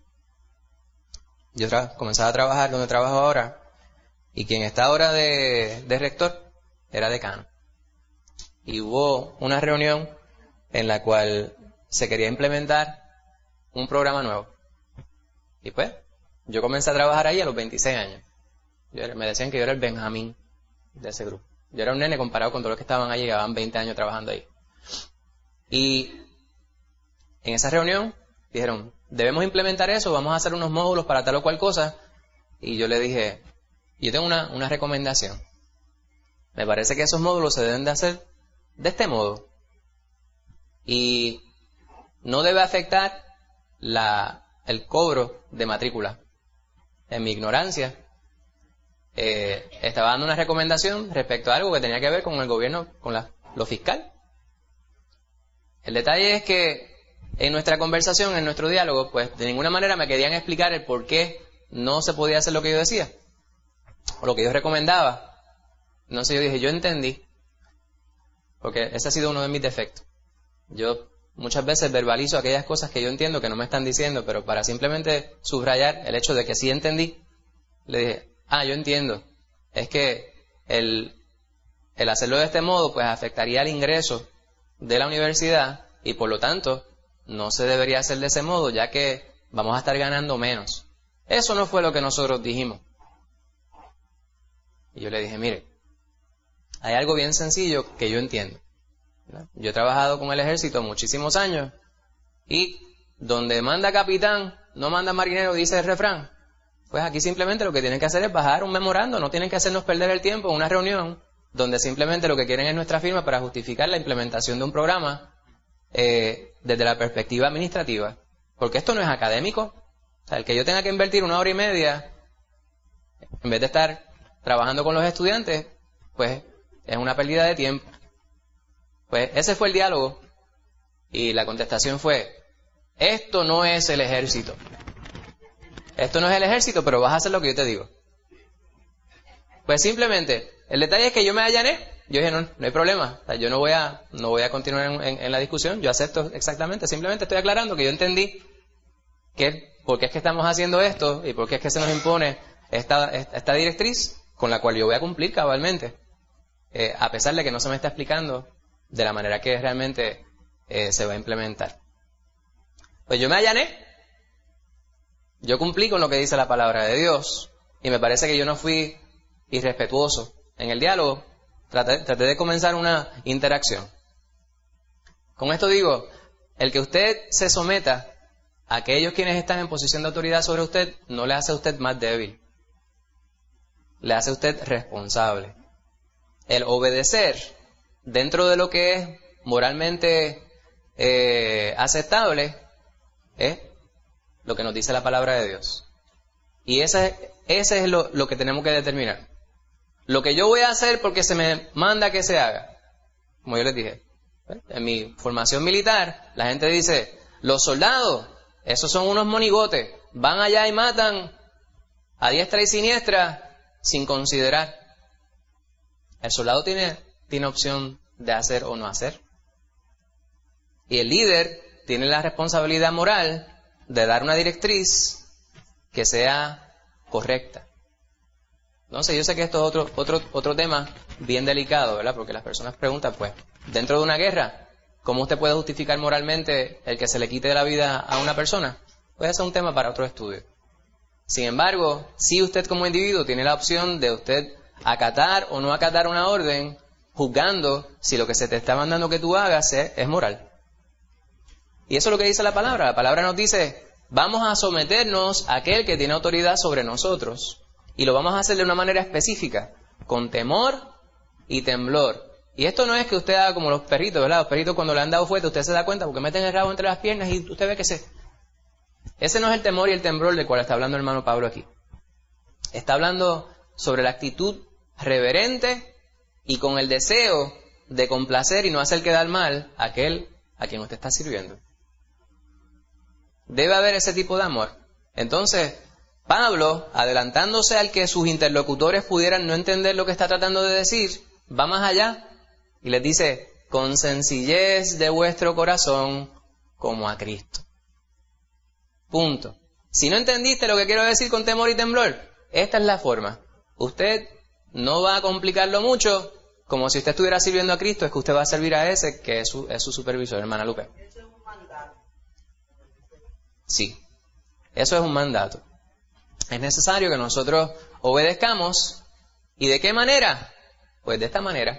yo comenzaba a trabajar donde trabajo ahora, y quien está ahora de rector era decano. Y hubo una reunión en la cual se quería implementar un programa nuevo. Y pues, yo comencé a trabajar ahí a los 26 años. Me decían que yo era el Benjamín de ese grupo. Yo era un nene comparado con todos los que estaban allí, llevaban 20 años trabajando ahí. Y en esa reunión dijeron, debemos implementar eso, vamos a hacer unos módulos para tal o cual cosa. Y yo le dije, yo tengo una recomendación. Me parece que esos módulos se deben de hacer de este modo. Y no debe afectar el cobro de matrícula. En mi ignorancia, estaba dando una recomendación respecto a algo que tenía que ver con el gobierno, con lo fiscal. El detalle es que en nuestra conversación, en nuestro diálogo, pues de ninguna manera me querían explicar el por qué no se podía hacer lo que yo decía, o lo que yo recomendaba. Entonces yo dije, yo entendí, porque ese ha sido uno de mis defectos. Yo muchas veces verbalizo aquellas cosas que yo entiendo que no me están diciendo, pero para simplemente subrayar el hecho de que sí entendí, le dije, yo entiendo. Es que el hacerlo de este modo pues afectaría el ingreso de la universidad y por lo tanto no se debería hacer de ese modo, ya que vamos a estar ganando menos. Eso no fue lo que nosotros dijimos. Y yo le dije, mire, hay algo bien sencillo que yo entiendo, ¿no? Yo he trabajado con el ejército muchísimos años y donde manda capitán, no manda marinero, dice el refrán. Pues aquí simplemente lo que tienen que hacer es bajar un memorando, no tienen que hacernos perder el tiempo en una reunión donde simplemente lo que quieren es nuestra firma para justificar la implementación de un programa desde la perspectiva administrativa. Porque esto no es académico. O sea, el que yo tenga que invertir 1 hora y media en vez de estar trabajando con los estudiantes, pues es una pérdida de tiempo. Pues ese fue el diálogo y la contestación fue, esto no es el ejército. Esto no es el ejército, pero vas a hacer lo que yo te digo. Pues simplemente, el detalle es que yo me allané. Yo dije, no hay problema. O sea, yo no voy a continuar en la discusión. Yo acepto exactamente. Simplemente estoy aclarando que yo entendí por qué es que estamos haciendo esto y por qué es que se nos impone esta directriz con la cual yo voy a cumplir cabalmente. A pesar de que no se me está explicando de la manera que realmente se va a implementar. Pues yo me allané. Yo cumplí con lo que dice la palabra de Dios y me parece que yo no fui irrespetuoso en el diálogo. Traté de comenzar una interacción. Con esto digo, el que usted se someta a aquellos quienes están en posición de autoridad sobre usted no le hace a usted más débil. Le hace a usted responsable. El obedecer dentro de lo que es moralmente aceptable es lo que nos dice la palabra de Dios. Y ese es lo que tenemos que determinar. Lo que yo voy a hacer porque se me manda que se haga. Como yo les dije, en mi formación militar, la gente dice, los soldados, esos son unos monigotes, van allá y matan a diestra y siniestra sin considerar. El soldado tiene opción de hacer o no hacer. Y el líder tiene la responsabilidad moral de dar una directriz que sea correcta. Entonces yo sé que esto es otro tema bien delicado, ¿verdad? Porque las personas preguntan, pues, dentro de una guerra, ¿cómo usted puede justificar moralmente el que se le quite la vida a una persona? Pues ese es un tema para otro estudio. Sin embargo, si usted como individuo tiene la opción de usted acatar o no acatar una orden, juzgando si lo que se te está mandando que tú hagas es moral. Y eso es lo que dice la palabra. La palabra nos dice, vamos a someternos a aquel que tiene autoridad sobre nosotros. Y lo vamos a hacer de una manera específica, con temor y temblor. Y esto no es que usted haga como los perritos, ¿verdad? Los perritos cuando le han dado fuerte, usted se da cuenta porque meten el rabo entre las piernas y usted ve que ese no es el temor y el temblor del cual está hablando el hermano Pablo aquí. Está hablando sobre la actitud reverente y con el deseo de complacer y no hacer quedar mal a aquel a quien usted está sirviendo. Debe haber ese tipo de amor. Entonces, Pablo, adelantándose al que sus interlocutores pudieran no entender lo que está tratando de decir, va más allá y les dice, con sencillez de vuestro corazón como a Cristo. Punto. Si no entendiste lo que quiero decir con temor y temblor, esta es la forma. Usted no va a complicarlo mucho, como si usted estuviera sirviendo a Cristo, es que usted va a servir a ese que es su supervisor, hermana Lupe. Eso es un mandato. Sí, eso es un mandato. Es necesario que nosotros obedezcamos. ¿Y de qué manera? Pues de esta manera.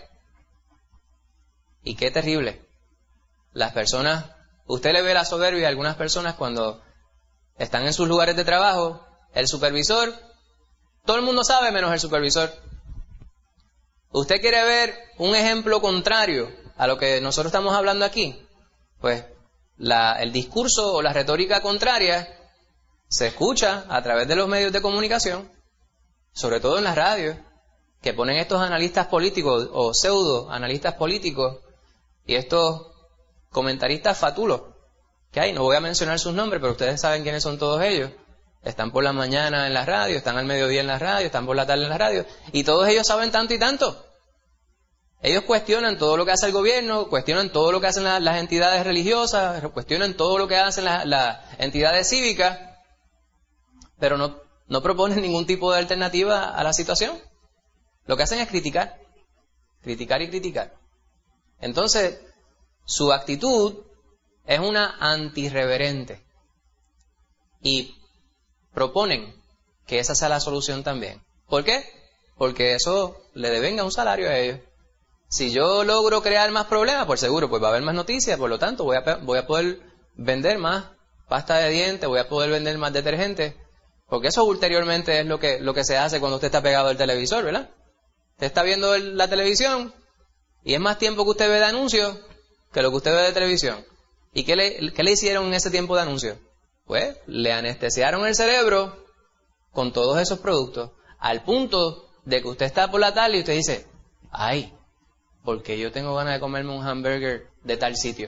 Y qué terrible. Las personas, usted le ve la soberbia a algunas personas cuando están en sus lugares de trabajo, el supervisor, todo el mundo sabe menos el supervisor. ¿Usted quiere ver un ejemplo contrario a lo que nosotros estamos hablando aquí? Pues el discurso o la retórica contraria se escucha a través de los medios de comunicación, sobre todo en las radios, que ponen estos analistas políticos o pseudo analistas políticos y estos comentaristas fatulos que hay. No voy a mencionar sus nombres, pero ustedes saben quiénes son todos ellos. Están por la mañana en las radios, están al mediodía en las radios, están por la tarde en las radios, y todos ellos saben tanto y tanto. Ellos cuestionan todo lo que hace el gobierno, cuestionan todo lo que hacen las entidades religiosas, cuestionan todo lo que hacen las entidades cívicas, pero no proponen ningún tipo de alternativa a la situación. Lo que hacen es criticar y criticar. Entonces, su actitud es una antirreverente. Y proponen que esa sea la solución también. ¿Por qué? Porque eso le devenga un salario a ellos. Si yo logro crear más problemas, por seguro, pues va a haber más noticias, por lo tanto voy a poder vender más pasta de dientes, voy a poder vender más detergente, porque eso ulteriormente es lo que se hace cuando usted está pegado al televisor, ¿verdad? Usted está viendo la televisión y es más tiempo que usted ve de anuncios que lo que usted ve de televisión. ¿Y qué le hicieron en ese tiempo de anuncios? Pues le anestesiaron el cerebro con todos esos productos, al punto de que usted está por la tarde y usted dice, ay, porque yo tengo ganas de comerme un hamburger de tal sitio.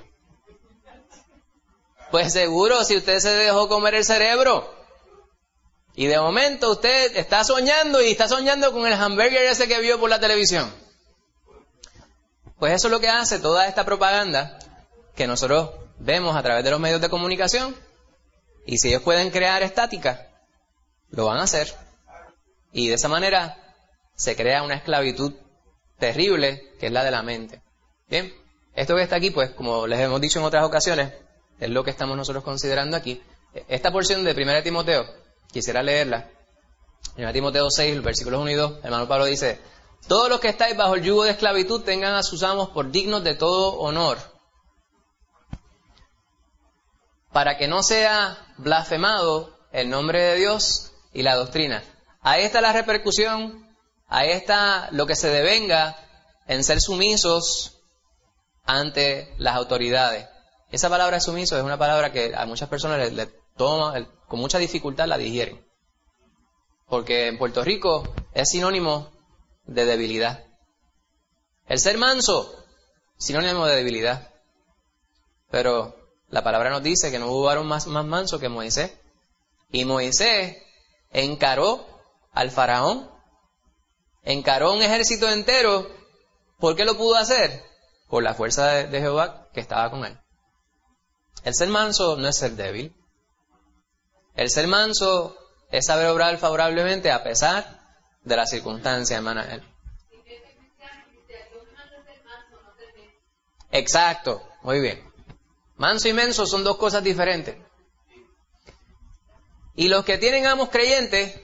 Pues seguro, si usted se dejó comer el cerebro y de momento usted está soñando y está soñando con el hamburger ese que vio por la televisión. Pues eso es lo que hace toda esta propaganda que nosotros vemos a través de los medios de comunicación, y si ellos pueden crear estática, lo van a hacer. Y de esa manera se crea una esclavitud terrible, que es la de la mente. Bien, esto que está aquí, pues como les hemos dicho en otras ocasiones, es lo que estamos nosotros considerando aquí. Esta porción de 1 Timoteo, quisiera leerla. 1 Timoteo 6, versículos 1 y 2, el hermano Pablo dice, todos los que estáis bajo el yugo de esclavitud tengan a sus amos por dignos de todo honor, para que no sea blasfemado el nombre de Dios y la doctrina. Ahí está la repercusión, ahí está lo que se devenga en ser sumisos ante las autoridades. Esa palabra sumiso es una palabra que a muchas personas le toma, con mucha dificultad la digieren. Porque en Puerto Rico es sinónimo de debilidad. El ser manso, sinónimo de debilidad. Pero la palabra nos dice que no hubo varón más manso que Moisés. Y Moisés encaró al faraón, encaró un ejército entero. ¿Por qué lo pudo hacer? Por la fuerza de Jehová que estaba con él. El ser manso no es ser débil. El ser manso es saber obrar favorablemente a pesar de las circunstancias, hermana. Exacto, muy bien. Manso y menso son dos cosas diferentes. Y los que tienen amos creyentes,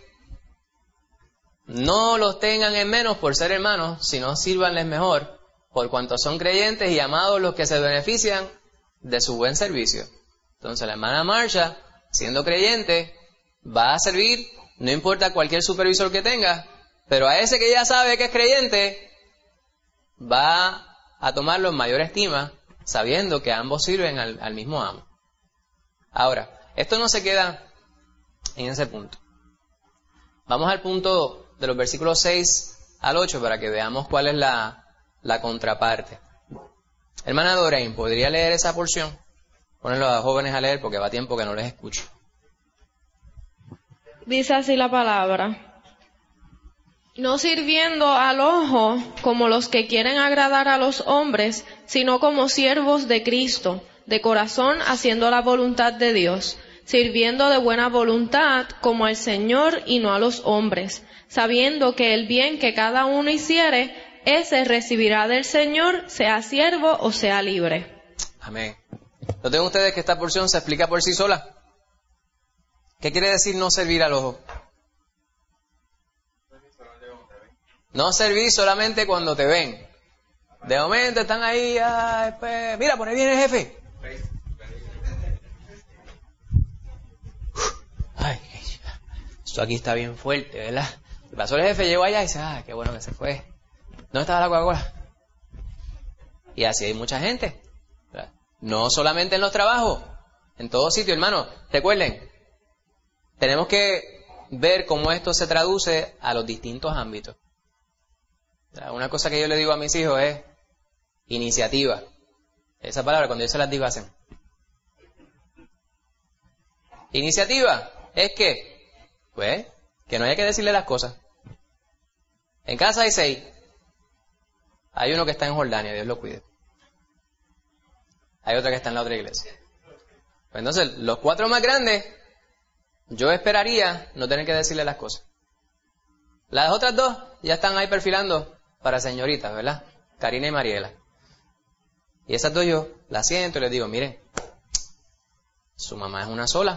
no los tengan en menos por ser hermanos, sino sírvanles mejor, por cuanto son creyentes y amados los que se benefician de su buen servicio. Entonces la hermana Marsha, siendo creyente, va a servir, no importa cualquier supervisor que tenga, pero a ese que ya sabe que es creyente, va a tomarlo en mayor estima, sabiendo que ambos sirven al mismo amo. Ahora, esto no se queda en ese punto. Vamos al punto de los versículos 6 al 8 para que veamos cuál es la contraparte. Hermana Doreen, ¿podría leer esa porción? Ponenlo a los jóvenes a leer porque va tiempo que no les escucho. Dice así la palabra. No sirviendo al ojo como los que quieren agradar a los hombres, sino como siervos de Cristo, de corazón haciendo la voluntad de Dios, sirviendo de buena voluntad como al Señor y no a los hombres, sabiendo que el bien que cada uno hiciere, ese recibirá del Señor, sea siervo o sea libre. Amén. ¿Noten ustedes que esta porción se explica por sí sola? ¿Qué quiere decir no servir al ojo? No servir solamente cuando te ven. De momento están ahí, pues, mira, por ahí viene el jefe. Ay, esto aquí está bien fuerte, ¿verdad? Y pasó el jefe, llegó allá y dice, qué bueno que se fue. ¿Dónde estaba la Coca-Cola? Y así hay mucha gente, ¿verdad? No solamente en los trabajos, en todo sitio, hermano. Recuerden, tenemos que ver cómo esto se traduce a los distintos ámbitos. Una cosa que yo le digo a mis hijos es iniciativa. Esa palabra cuando yo se las digo hacen. Iniciativa es que, pues, que no haya que decirle las cosas. En casa hay 6. Hay uno que está en Jordania, Dios lo cuide. Hay otra que está en la otra iglesia. Pues entonces, los 4 más grandes, yo esperaría no tener que decirle las cosas. Las otras 2 ya están ahí perfilando para señoritas, ¿verdad? Karina y Mariela. Y esas 2 yo las siento y les digo, miren, su mamá es una sola.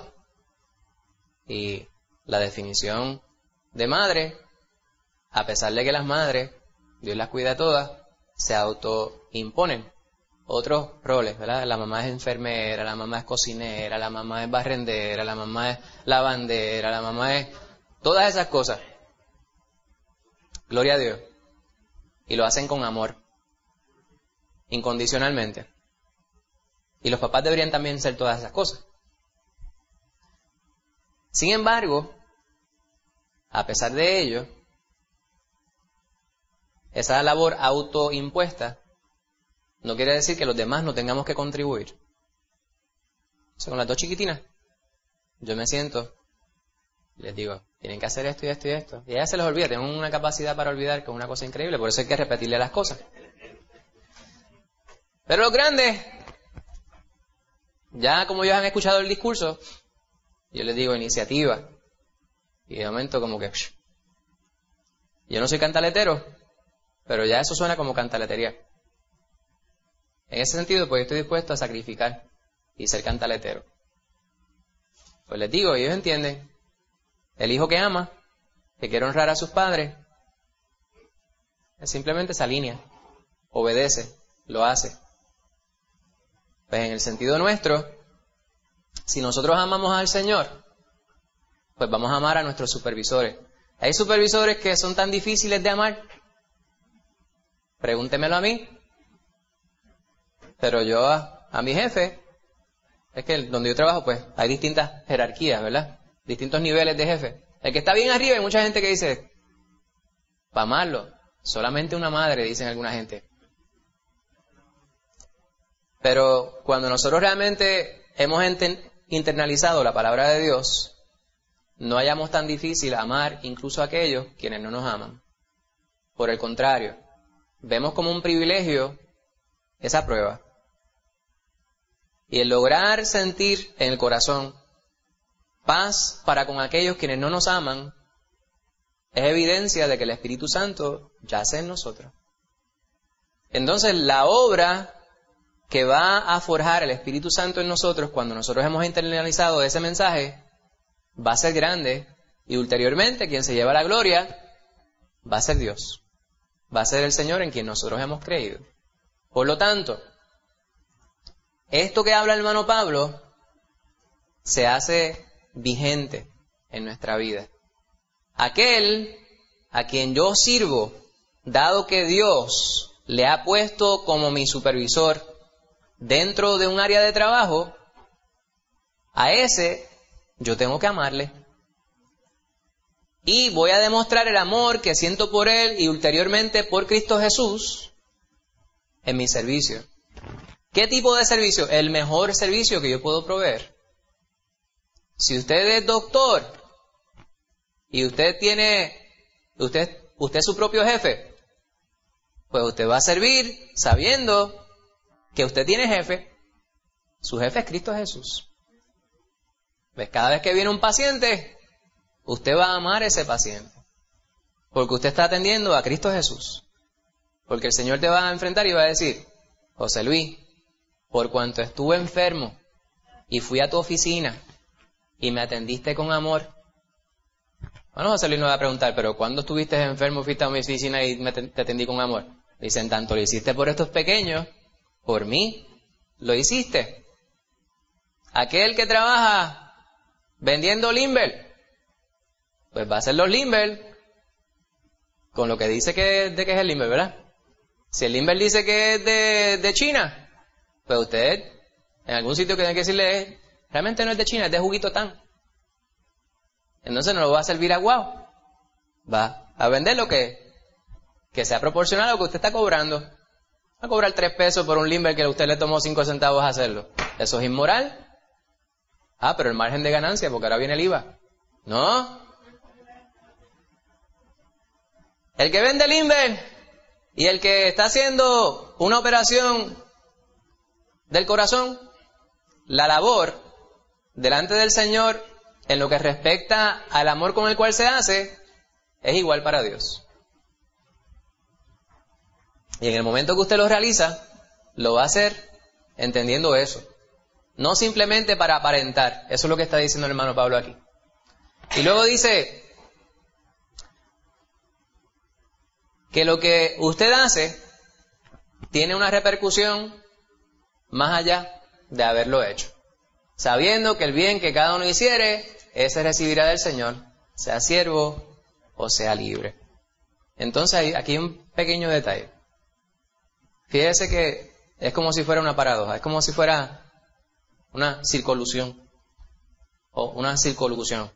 Y la definición de madre, a pesar de que las madres, Dios las cuida a todas, se autoimponen otros roles, ¿verdad? La mamá es enfermera, la mamá es cocinera, la mamá es barrendera, la mamá es lavandera, la mamá es... Todas esas cosas. Gloria a Dios. Y lo hacen con amor. Incondicionalmente. Y los papás deberían también ser todas esas cosas. Sin embargo, a pesar de ello, esa labor autoimpuesta no quiere decir que los demás no tengamos que contribuir. O sea, con las 2 chiquitinas, yo me siento, les digo, tienen que hacer esto y esto y esto. Y a ellas se les olvida, tienen una capacidad para olvidar que es una cosa increíble, por eso hay que repetirle las cosas. Pero los grandes, ya como ellos han escuchado el discurso, yo les digo iniciativa. Y de momento como que... Yo no soy cantaletero, pero ya eso suena como cantaletería. En ese sentido, pues yo estoy dispuesto a sacrificar y ser cantaletero. Pues les digo, ellos entienden. El hijo que ama, que quiere honrar a sus padres, es simplemente esa línea. Obedece, lo hace. Pues en el sentido nuestro, si nosotros amamos al Señor, pues vamos a amar a nuestros supervisores. ¿Hay supervisores que son tan difíciles de amar? Pregúntemelo a mí. pero yo a mi jefe, es que donde yo trabajo pues hay distintas jerarquías, ¿verdad? Distintos niveles de jefe. El que está bien arriba hay mucha gente que dice, para amarlo, solamente una madre, dicen alguna gente. Pero cuando nosotros realmente hemos internalizado la palabra de Dios, no hallamos tan difícil amar incluso a aquellos quienes no nos aman. Por el contrario, vemos como un privilegio esa prueba. Y el lograr sentir en el corazón paz para con aquellos quienes no nos aman es evidencia de que el Espíritu Santo yace en nosotros. Entonces, la obra que va a forjar el Espíritu Santo en nosotros cuando nosotros hemos internalizado ese mensaje va a ser grande, y ulteriormente quien se lleva la gloria va a ser Dios. Va a ser el Señor en quien nosotros hemos creído. Por lo tanto, esto que habla el hermano Pablo se hace vigente en nuestra vida. Aquel a quien yo sirvo, dado que Dios le ha puesto como mi supervisor dentro de un área de trabajo, a ese yo tengo que amarle. Y voy a demostrar el amor que siento por él y ulteriormente por Cristo Jesús en mi servicio. ¿Qué tipo de servicio? El mejor servicio que yo puedo proveer. Si usted es doctor y usted es su propio jefe, pues usted va a servir sabiendo que usted tiene jefe. Su jefe es Cristo Jesús. ¿Ves? Cada vez que viene un paciente, usted va a amar a ese paciente, porque usted está atendiendo a Cristo Jesús. Porque el Señor te va a enfrentar y va a decir, José Luis, por cuanto estuve enfermo y fui a tu oficina y me atendiste con amor. Bueno, José Luis nos va a preguntar, pero ¿cuándo estuviste enfermo, fuiste a mi oficina y te atendí con amor? Dicen, tanto lo hiciste por estos pequeños, por mí lo hiciste. Aquel que trabaja vendiendo Limber, pues va a hacer los Limber con lo que dice de que es el Limber, ¿verdad? Si el Limber dice que es de China, pues usted en algún sitio que tiene que decirle, realmente no es de China, es de Juguito Tan. Entonces no lo va a servir aguado. Va a vender lo que sea proporcional a lo que usted está cobrando. Va a cobrar 3 pesos por un Limber que a usted le tomó 5 centavos hacerlo. ¿Eso es inmoral? Pero el margen de ganancia, porque ahora viene el IVA. No. El que vende Limber y el que está haciendo una operación del corazón, la labor delante del Señor en lo que respecta al amor con el cual se hace, es igual para Dios. Y en el momento que usted lo realiza, lo va a hacer entendiendo eso. No simplemente para aparentar. Eso es lo que está diciendo el hermano Pablo aquí. Y luego dice que lo que usted hace tiene una repercusión más allá de haberlo hecho. Sabiendo que el bien que cada uno hiciere, ese recibirá del Señor, sea siervo o sea libre. Entonces aquí hay un pequeño detalle. Fíjese que es como si fuera una paradoja, es como si fuera una circunlocución o una circunlocución.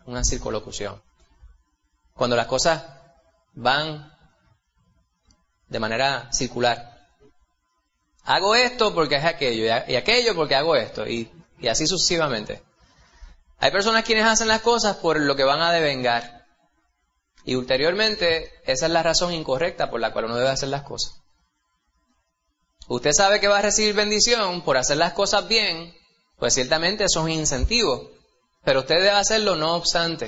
Cuando las cosas van de manera circular. Hago esto porque es aquello, y aquello porque hago esto, y así sucesivamente. Hay personas quienes hacen las cosas por lo que van a devengar. Y ulteriormente, esa es la razón incorrecta por la cual uno debe hacer las cosas. Usted sabe que va a recibir bendición por hacer las cosas bien, pues ciertamente eso es un incentivo. Pero usted debe hacerlo no obstante.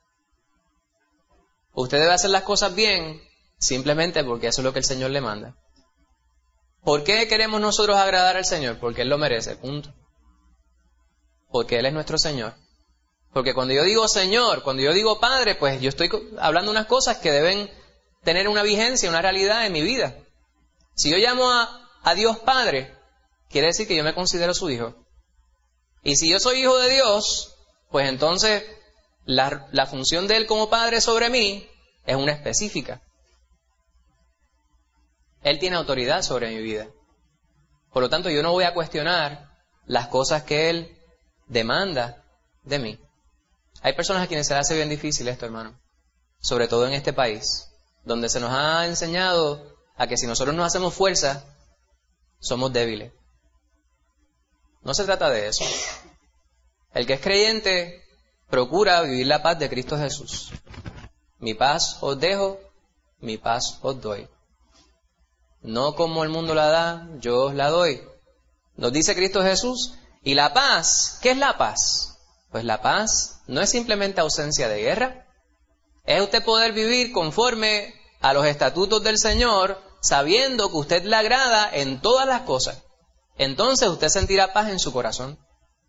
Usted debe hacer las cosas bien simplemente porque eso es lo que el Señor le manda. ¿Por qué queremos nosotros agradar al Señor? Porque Él lo merece, punto. Porque Él es nuestro Señor. Porque cuando yo digo Señor, cuando yo digo Padre, pues yo estoy hablando unas cosas que deben tener una vigencia, una realidad en mi vida. Si yo llamo a Dios Padre, quiere decir que yo me considero su hijo. Y si yo soy hijo de Dios, pues entonces la función de Él como Padre sobre mí es una específica. Él tiene autoridad sobre mi vida. Por lo tanto, yo no voy a cuestionar las cosas que Él demanda de mí. Hay personas a quienes se les hace bien difícil esto, hermano. Sobre todo en este país, donde se nos ha enseñado a que si nosotros no hacemos fuerza, somos débiles. No se trata de eso. El que es creyente procura vivir la paz de Cristo Jesús. Mi paz os dejo, mi paz os doy. No como el mundo la da, yo os la doy. Nos dice Cristo Jesús. ¿Y la paz? ¿Qué es la paz? Pues la paz no es simplemente ausencia de guerra. Es usted poder vivir conforme a los estatutos del Señor, sabiendo que usted le agrada en todas las cosas. Entonces usted sentirá paz en su corazón.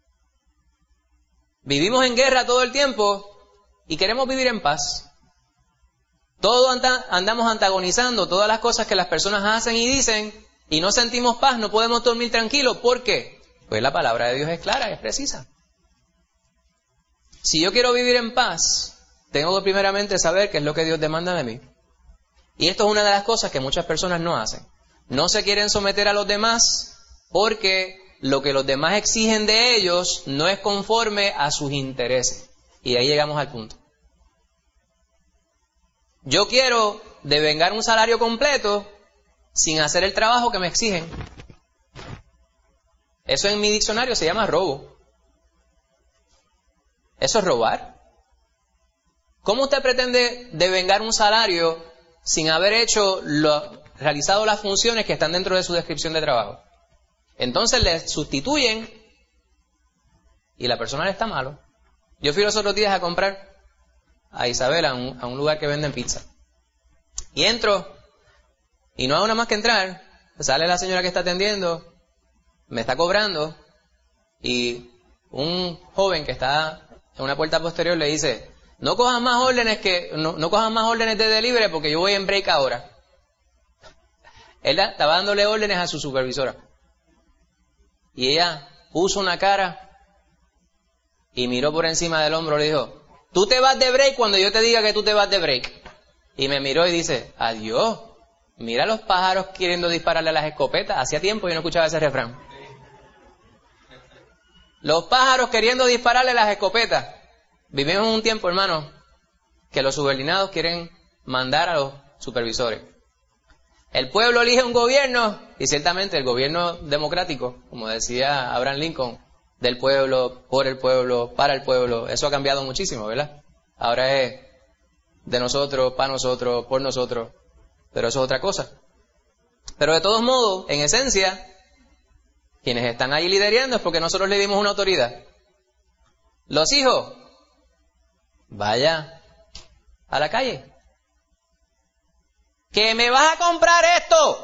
Vivimos en guerra todo el tiempo y queremos vivir en paz. Andamos antagonizando todas las cosas que las personas hacen y dicen y no sentimos paz, no podemos dormir tranquilos. ¿Por qué? Pues la palabra de Dios es clara, es precisa. Si yo quiero vivir en paz, tengo que primeramente saber qué es lo que Dios demanda de mí. Y esto es una de las cosas que muchas personas no hacen. No se quieren someter a los demás porque lo que los demás exigen de ellos no es conforme a sus intereses. Y ahí llegamos al punto. Yo quiero devengar un salario completo sin hacer el trabajo que me exigen. Eso en mi diccionario se llama robo. ¿Eso es robar? ¿Cómo usted pretende devengar un salario sin haber realizado las funciones que están dentro de su descripción de trabajo? Entonces le sustituyen y la persona le está malo. Yo fui los otros días a comprar a Isabel a un lugar que venden pizza. Y entro y no hago nada más que entrar. Sale la señora que está atendiendo, me está cobrando y un joven que está en una puerta posterior le dice: no cojas más órdenes no cojas más órdenes de delivery porque yo voy en break ahora. Él estaba dándole órdenes a su supervisora. Y ella puso una cara y miró por encima del hombro, le dijo: tú te vas de break cuando yo te diga que tú te vas de break. Y me miró y dice: adiós, mira los pájaros queriendo dispararle a las escopetas. Hacía tiempo yo no escuchaba ese refrán. Los pájaros queriendo dispararle a las escopetas. Vivimos en un tiempo, hermano, que los subordinados quieren mandar a los supervisores. El pueblo elige un gobierno, y ciertamente el gobierno democrático, como decía Abraham Lincoln, del pueblo, por el pueblo, para el pueblo, eso ha cambiado muchísimo, ¿verdad? Ahora es de nosotros, para nosotros, por nosotros, pero eso es otra cosa. Pero de todos modos, en esencia, quienes están ahí liderando es porque nosotros le dimos una autoridad. Los hijos, vaya a la calle. ¿Que me vas a comprar esto?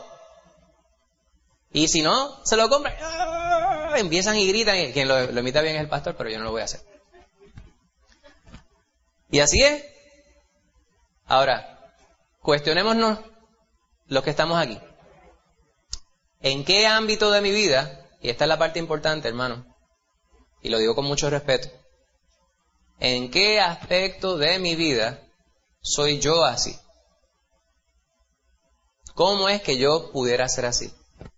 Y si no, se lo compran. Empiezan y gritan. Quien lo imita bien es el pastor, pero yo no lo voy a hacer. Y así es. Ahora, cuestionémonos los que estamos aquí. ¿En qué ámbito de mi vida? Y esta es la parte importante, hermano, y lo digo con mucho respeto. ¿En qué aspecto de mi vida soy yo así? ¿Cómo es que yo pudiera ser así?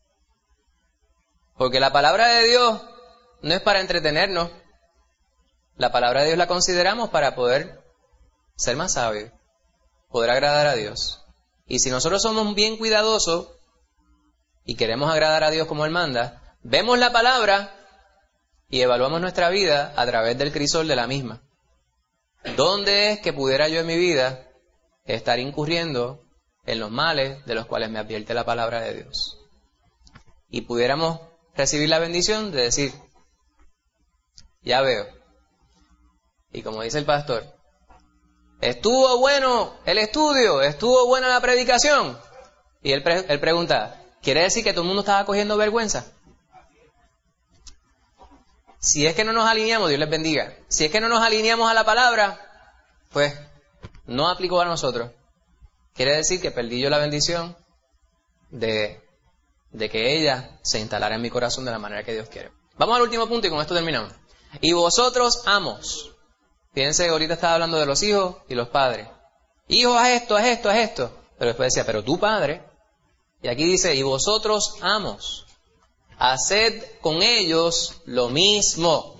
Porque la palabra de Dios no es para entretenernos. La palabra de Dios la consideramos para poder ser más sabios, poder agradar a Dios. Y si nosotros somos bien cuidadosos y queremos agradar a Dios como Él manda, vemos la palabra y evaluamos nuestra vida a través del crisol de la misma. ¿Dónde es que pudiera yo en mi vida estar incurriendo en los males de los cuales me advierte la palabra de Dios? Y pudiéramos recibir la bendición de decir: ya veo. Y como dice el pastor, estuvo bueno el estudio, estuvo buena la predicación. Y él pregunta: ¿quiere decir que todo el mundo estaba cogiendo vergüenza? Si es que no nos alineamos, Dios les bendiga. Si es que no nos alineamos a la palabra, pues no aplicó a nosotros. Quiere decir que perdí yo la bendición de que ella se instalara en mi corazón de la manera que Dios quiere. Vamos al último punto y con esto terminamos. Y vosotros, amos. Fíjense que ahorita estaba hablando de los hijos y los padres. Hijo, haz esto, haz esto, haz esto. Pero después decía: pero tú, padre. Y aquí dice: y vosotros, amos. haced con ellos lo mismo.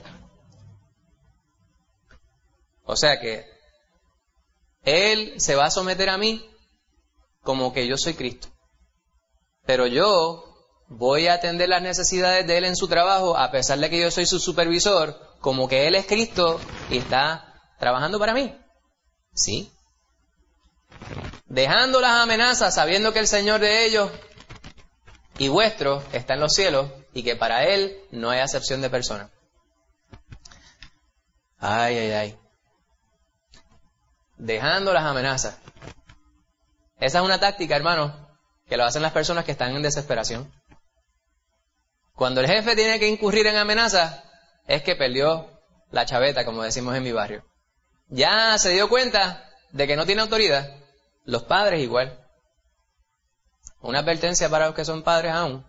O sea que Él se va a someter a mí como que yo soy Cristo. Pero yo voy a atender las necesidades de Él en su trabajo, a pesar de que yo soy su supervisor, como que Él es Cristo y está trabajando para mí. ¿Sí? Dejando las amenazas, sabiendo que el Señor de ellos y vuestro está en los cielos y que para Él no hay acepción de persona. Ay, ay, ay. Dejando las amenazas. Esa es una táctica, hermanos, que lo hacen las personas que están en desesperación. Cuando el jefe tiene que incurrir en amenazas, es que perdió la chaveta, como decimos en mi barrio. Ya se dio cuenta de que no tiene autoridad. Los padres igual. Una advertencia para los que son padres aún.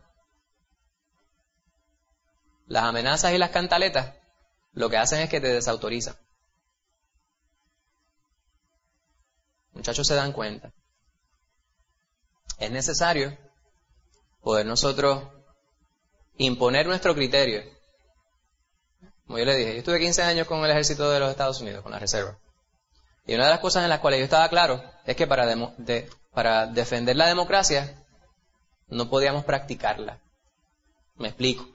Las amenazas y las cantaletas lo que hacen es que te desautorizan. Muchachos se dan cuenta. Es necesario poder nosotros imponer nuestro criterio. Como yo le dije, yo estuve 15 años con el ejército de los Estados Unidos, con la reserva. Y una de las cosas en las cuales yo estaba claro es que para defender la democracia no podíamos practicarla. Me explico.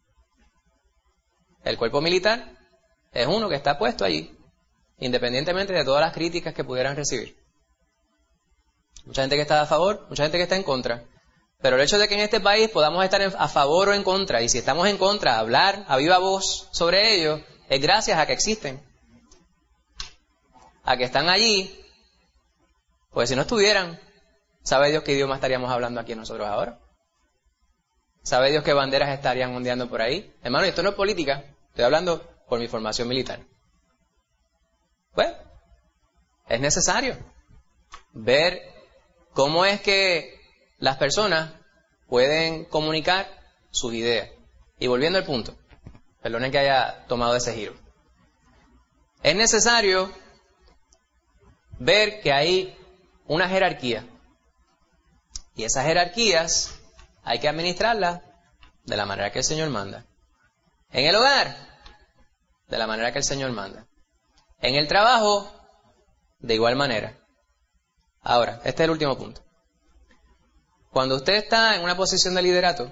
El cuerpo militar es uno que está puesto allí, independientemente de todas las críticas que pudieran recibir. Mucha gente que está a favor, mucha gente que está en contra. Pero el hecho de que en este país podamos estar a favor o en contra, y si estamos en contra, hablar a viva voz sobre ello, es gracias a que existen. A que están allí, pues si no estuvieran, ¿sabe Dios qué idioma estaríamos hablando aquí nosotros ahora? ¿Sabe Dios qué banderas estarían ondeando por ahí? Hermano, esto no es política, estoy hablando por mi formación militar. Pues, es necesario ver cómo es que las personas pueden comunicar sus ideas. Y volviendo al punto, perdonen que haya tomado ese giro. Es necesario ver que hay una jerarquía. Y esas jerarquías hay que administrarlas de la manera que el Señor manda. En el hogar, de la manera que el Señor manda. En el trabajo, de igual manera. Ahora, este es el último punto. Cuando usted está en una posición de liderato,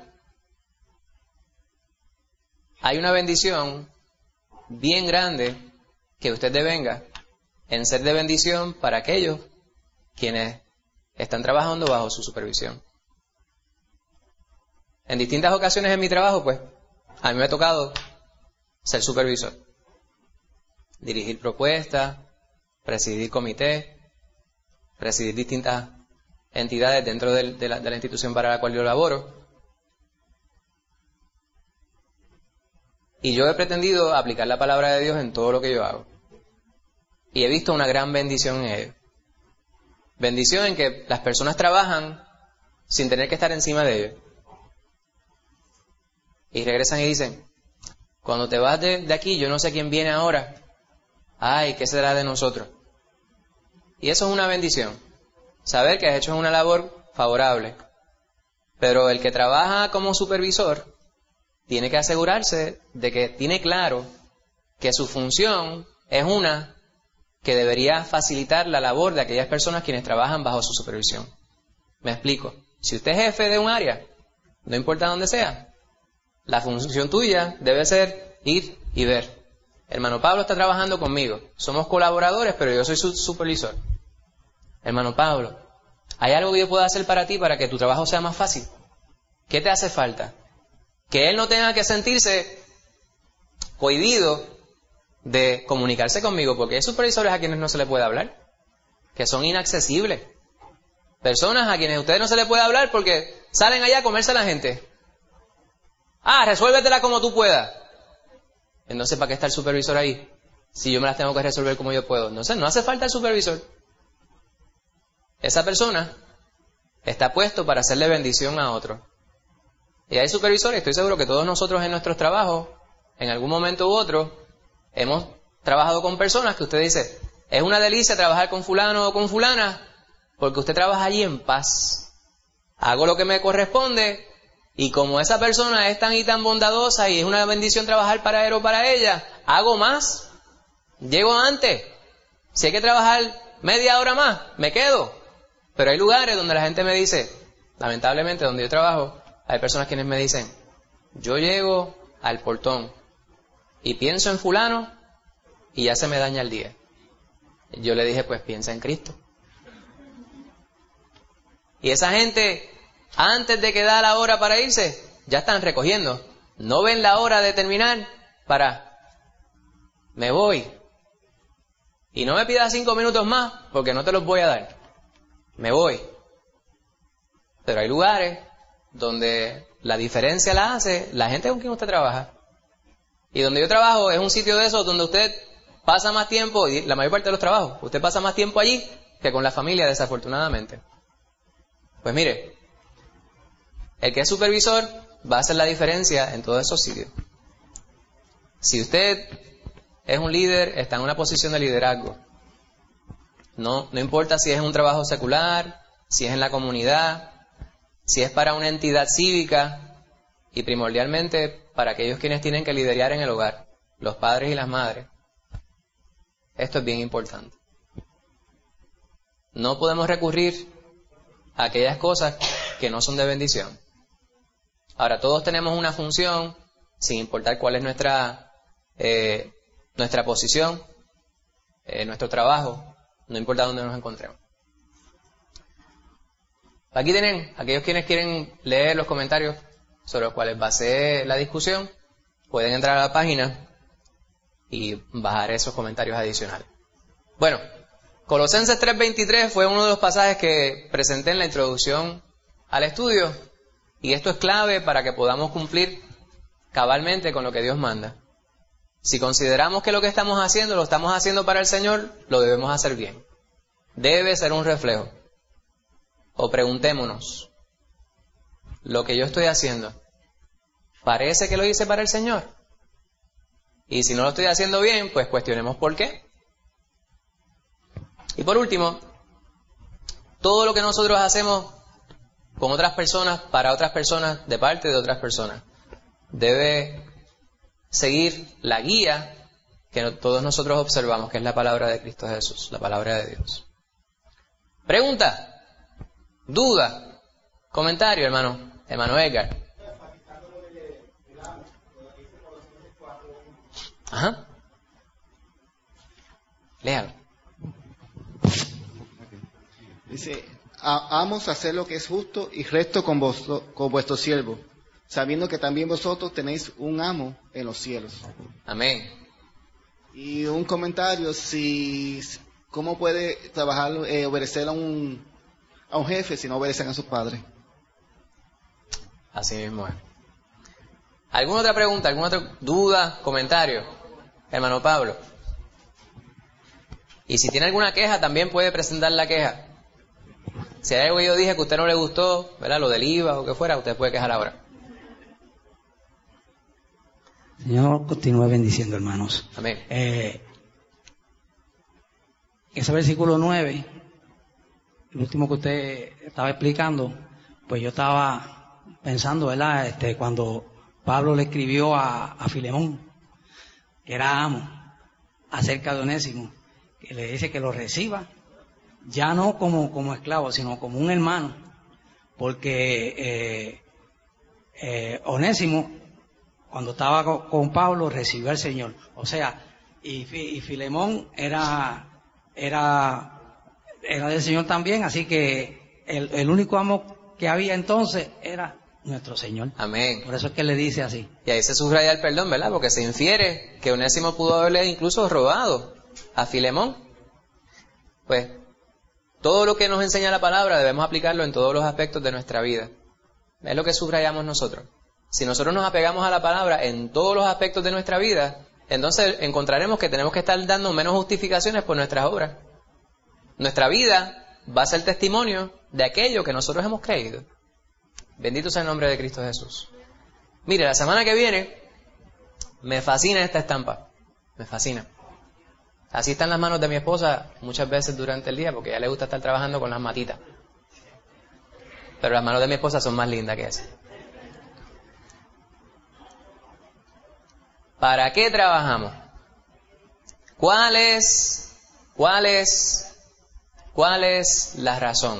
hay una bendición bien grande que usted devenga en ser de bendición para aquellos quienes están trabajando bajo su supervisión. En distintas ocasiones en mi trabajo, pues, a mí me ha tocado ser supervisor, dirigir propuestas, presidir comités, presidir distintas entidades dentro de la institución para la cual yo laboro. Y yo he pretendido aplicar la palabra de Dios en todo lo que yo hago. Y he visto una gran bendición en ello. Bendición en que las personas trabajan sin tener que estar encima de ellos. Y regresan y dicen, cuando te vas de aquí, yo no sé quién viene ahora. Ay, ¿qué será de nosotros? Y eso es una bendición. Saber que has hecho una labor favorable. Pero el que trabaja como supervisor tiene que asegurarse de que tiene claro que su función es una que debería facilitar la labor de aquellas personas quienes trabajan bajo su supervisión. Me explico. Si usted es jefe de un área, no importa dónde sea, la función tuya debe ser ir y ver. Hermano Pablo está trabajando conmigo. Somos colaboradores, pero yo soy su supervisor. Hermano Pablo, ¿hay algo que yo pueda hacer para ti para que tu trabajo sea más fácil? ¿Qué te hace falta? Que él no tenga que sentirse cohibido de comunicarse conmigo, porque hay supervisores a quienes no se le puede hablar, que son inaccesibles. Personas a quienes a ustedes no se les puede hablar porque salen allá a comerse a la gente. Resuélvetela como tú puedas. Entonces, ¿para qué está el supervisor ahí? Si yo me las tengo que resolver como yo puedo. Entonces, no hace falta el supervisor. Esa persona está puesto para hacerle bendición a otro. Y hay supervisores, estoy seguro que todos nosotros en nuestros trabajos, en algún momento u otro, hemos trabajado con personas que usted dice, es una delicia trabajar con fulano o con fulana, porque usted trabaja allí en paz. Hago lo que me corresponde Y como esa persona es tan y tan bondadosa y es una bendición trabajar para él o para ella, hago más, llego antes. Si hay que trabajar media hora más, me quedo. Pero hay lugares donde la gente me dice, lamentablemente donde yo trabajo, hay personas quienes me dicen, yo llego al portón y pienso en fulano y ya se me daña el día. Yo le dije, pues piensa en Cristo. Y esa gente, antes de que da la hora para irse, ya están recogiendo. No ven la hora de terminar para, me voy. Y no me pidas 5 minutos más, porque no te los voy a dar. Me voy. Pero hay lugares donde la diferencia la hace la gente con quien usted trabaja. Y donde yo trabajo es un sitio de esos donde usted pasa más tiempo, y la mayor parte de los trabajos, usted pasa más tiempo allí que con la familia, desafortunadamente. Pues mire, el que es supervisor va a hacer la diferencia en todos esos sitios. Si usted es un líder, está en una posición de liderazgo. No importa si es en un trabajo secular, si es en la comunidad, si es para una entidad cívica y primordialmente para aquellos quienes tienen que liderar en el hogar, los padres y las madres. Esto es bien importante. No podemos recurrir a aquellas cosas que no son de bendición. Ahora, todos tenemos una función, sin importar cuál es nuestra posición, nuestro trabajo, no importa dónde nos encontremos. Aquí tienen aquellos quienes quieren leer los comentarios sobre los cuales basé la discusión, pueden entrar a la página y bajar esos comentarios adicionales. Bueno, Colosenses 3:23 fue uno de los pasajes que presenté en la introducción al estudio, y esto es clave para que podamos cumplir cabalmente con lo que Dios manda. Si consideramos que lo que estamos haciendo lo estamos haciendo para el Señor, lo debemos hacer bien. Debe ser un reflejo. O preguntémonos, ¿lo que yo estoy haciendo parece que lo hice para el Señor? Y si no lo estoy haciendo bien, pues cuestionemos por qué. Y por último, todo lo que nosotros hacemos con otras personas, para otras personas, de parte de otras personas, debe seguir la guía que todos nosotros observamos, que es la palabra de Cristo Jesús, la palabra de Dios. Pregunta, duda, comentario, hermano Edgar. Ajá. Léalo. Dice, amos hacer lo que es justo y recto con vuestros siervos, sabiendo que también vosotros tenéis un amo en los cielos. Amén. Y un comentario, ¿cómo puede trabajar, obedecer a un jefe si no obedecen a sus padres? Así mismo es. ¿Alguna otra pregunta, alguna otra duda, comentario? Hermano Pablo. Y si tiene alguna queja, también puede presentar la queja. Si hay algo que yo dije que a usted no le gustó, ¿verdad? Lo del IVA o que fuera, usted puede quejar ahora. Señor, continúe bendiciendo, hermanos. Amén. Ese versículo 9, el último que usted estaba explicando, pues yo estaba pensando, ¿verdad? Cuando Pablo le escribió a Filemón, que era amo, acerca de Onésimo, que le dice que lo reciba, ya no como esclavo, sino como un hermano, porque Onésimo, cuando estaba con Pablo, recibió al Señor. O sea, y Filemón era del Señor también, así que el único amo que había entonces era nuestro Señor. Amén. Por eso es que le dice así. Y ahí se subraya el perdón, ¿verdad? Porque se infiere que Onésimo pudo haberle incluso robado a Filemón. Pues todo lo que nos enseña la palabra debemos aplicarlo en todos los aspectos de nuestra vida. Es lo que subrayamos nosotros. Si nosotros nos apegamos a la palabra en todos los aspectos de nuestra vida, entonces encontraremos que tenemos que estar dando menos justificaciones por nuestras obras. Nuestra vida va a ser testimonio de aquello que nosotros hemos creído. Bendito sea el nombre de Cristo Jesús. Mire, la semana que viene me fascina esta estampa. Me fascina. Así están las manos de mi esposa muchas veces durante el día, porque a ella le gusta estar trabajando con las matitas. Pero las manos de mi esposa son más lindas que esas. ¿Para qué trabajamos? ¿Cuál es la razón?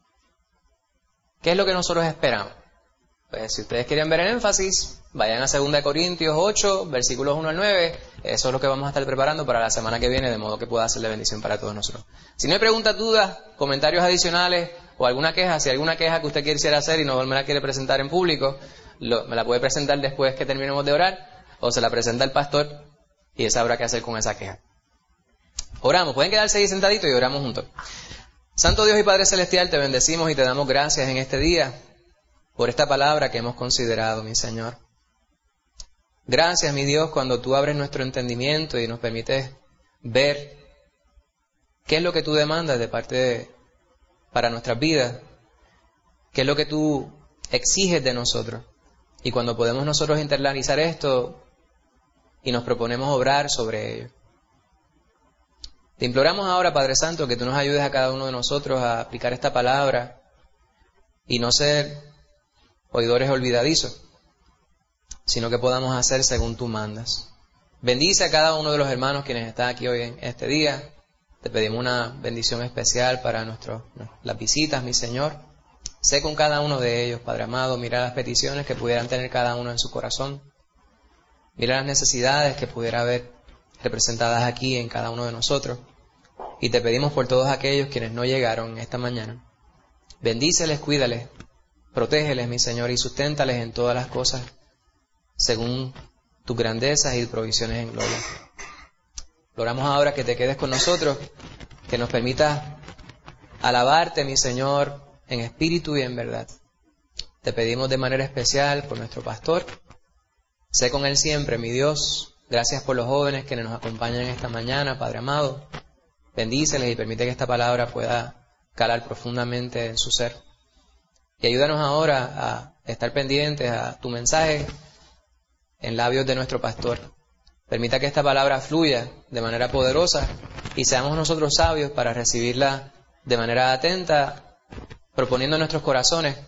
¿Qué es lo que nosotros esperamos? Pues si ustedes quieren ver el énfasis, vayan a 2 Corintios 8, versículos 1 al 9. Eso es lo que vamos a estar preparando para la semana que viene, de modo que pueda ser de bendición para todos nosotros. Si no hay preguntas, dudas, comentarios adicionales o alguna queja, si hay alguna queja que usted quisiera hacer y no me la quiere presentar en público, me la puede presentar después que terminemos de orar, o se la presenta el pastor y él sabrá qué hacer con esa queja. Oramos, pueden quedarse ahí sentaditos y oramos juntos. Santo Dios y Padre Celestial, te bendecimos y te damos gracias en este día por esta palabra que hemos considerado, mi Señor. Gracias, mi Dios, cuando tú abres nuestro entendimiento y nos permites ver qué es lo que tú demandas de parte para nuestras vidas, qué es lo que tú exiges de nosotros. Y cuando podemos nosotros internalizar esto y nos proponemos obrar sobre ello. Te imploramos ahora, Padre Santo, que tú nos ayudes a cada uno de nosotros a aplicar esta palabra y no ser oidores olvidadizos, sino que podamos hacer según tú mandas. Bendice a cada uno de los hermanos quienes están aquí hoy en este día. Te pedimos una bendición especial para las visitas, mi Señor. Sé con cada uno de ellos, Padre amado, mira las peticiones que pudieran tener cada uno en su corazón. Mira las necesidades que pudiera haber representadas aquí en cada uno de nosotros. Y te pedimos por todos aquellos quienes no llegaron esta mañana. Bendíceles, cuídales, protégeles, mi Señor, y susténtales en todas las cosas, según tus grandezas y provisiones en gloria. Logramos ahora que te quedes con nosotros, que nos permitas alabarte, mi Señor, en espíritu y en verdad. Te pedimos de manera especial por nuestro pastor. Sé con él siempre, mi Dios. Gracias por los jóvenes que nos acompañan esta mañana, Padre amado. Bendíceles y permite que esta palabra pueda calar profundamente en su ser. Y ayúdanos ahora a estar pendientes a tu mensaje en labios de nuestro pastor. Permita que esta palabra fluya de manera poderosa y seamos nosotros sabios para recibirla de manera atenta, proponiendo nuestros corazones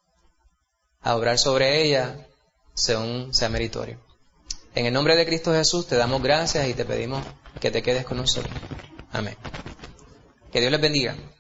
a obrar sobre ella según sea meritorio. En el nombre de Cristo Jesús te damos gracias y te pedimos que te quedes con nosotros. Amén. Que Dios les bendiga.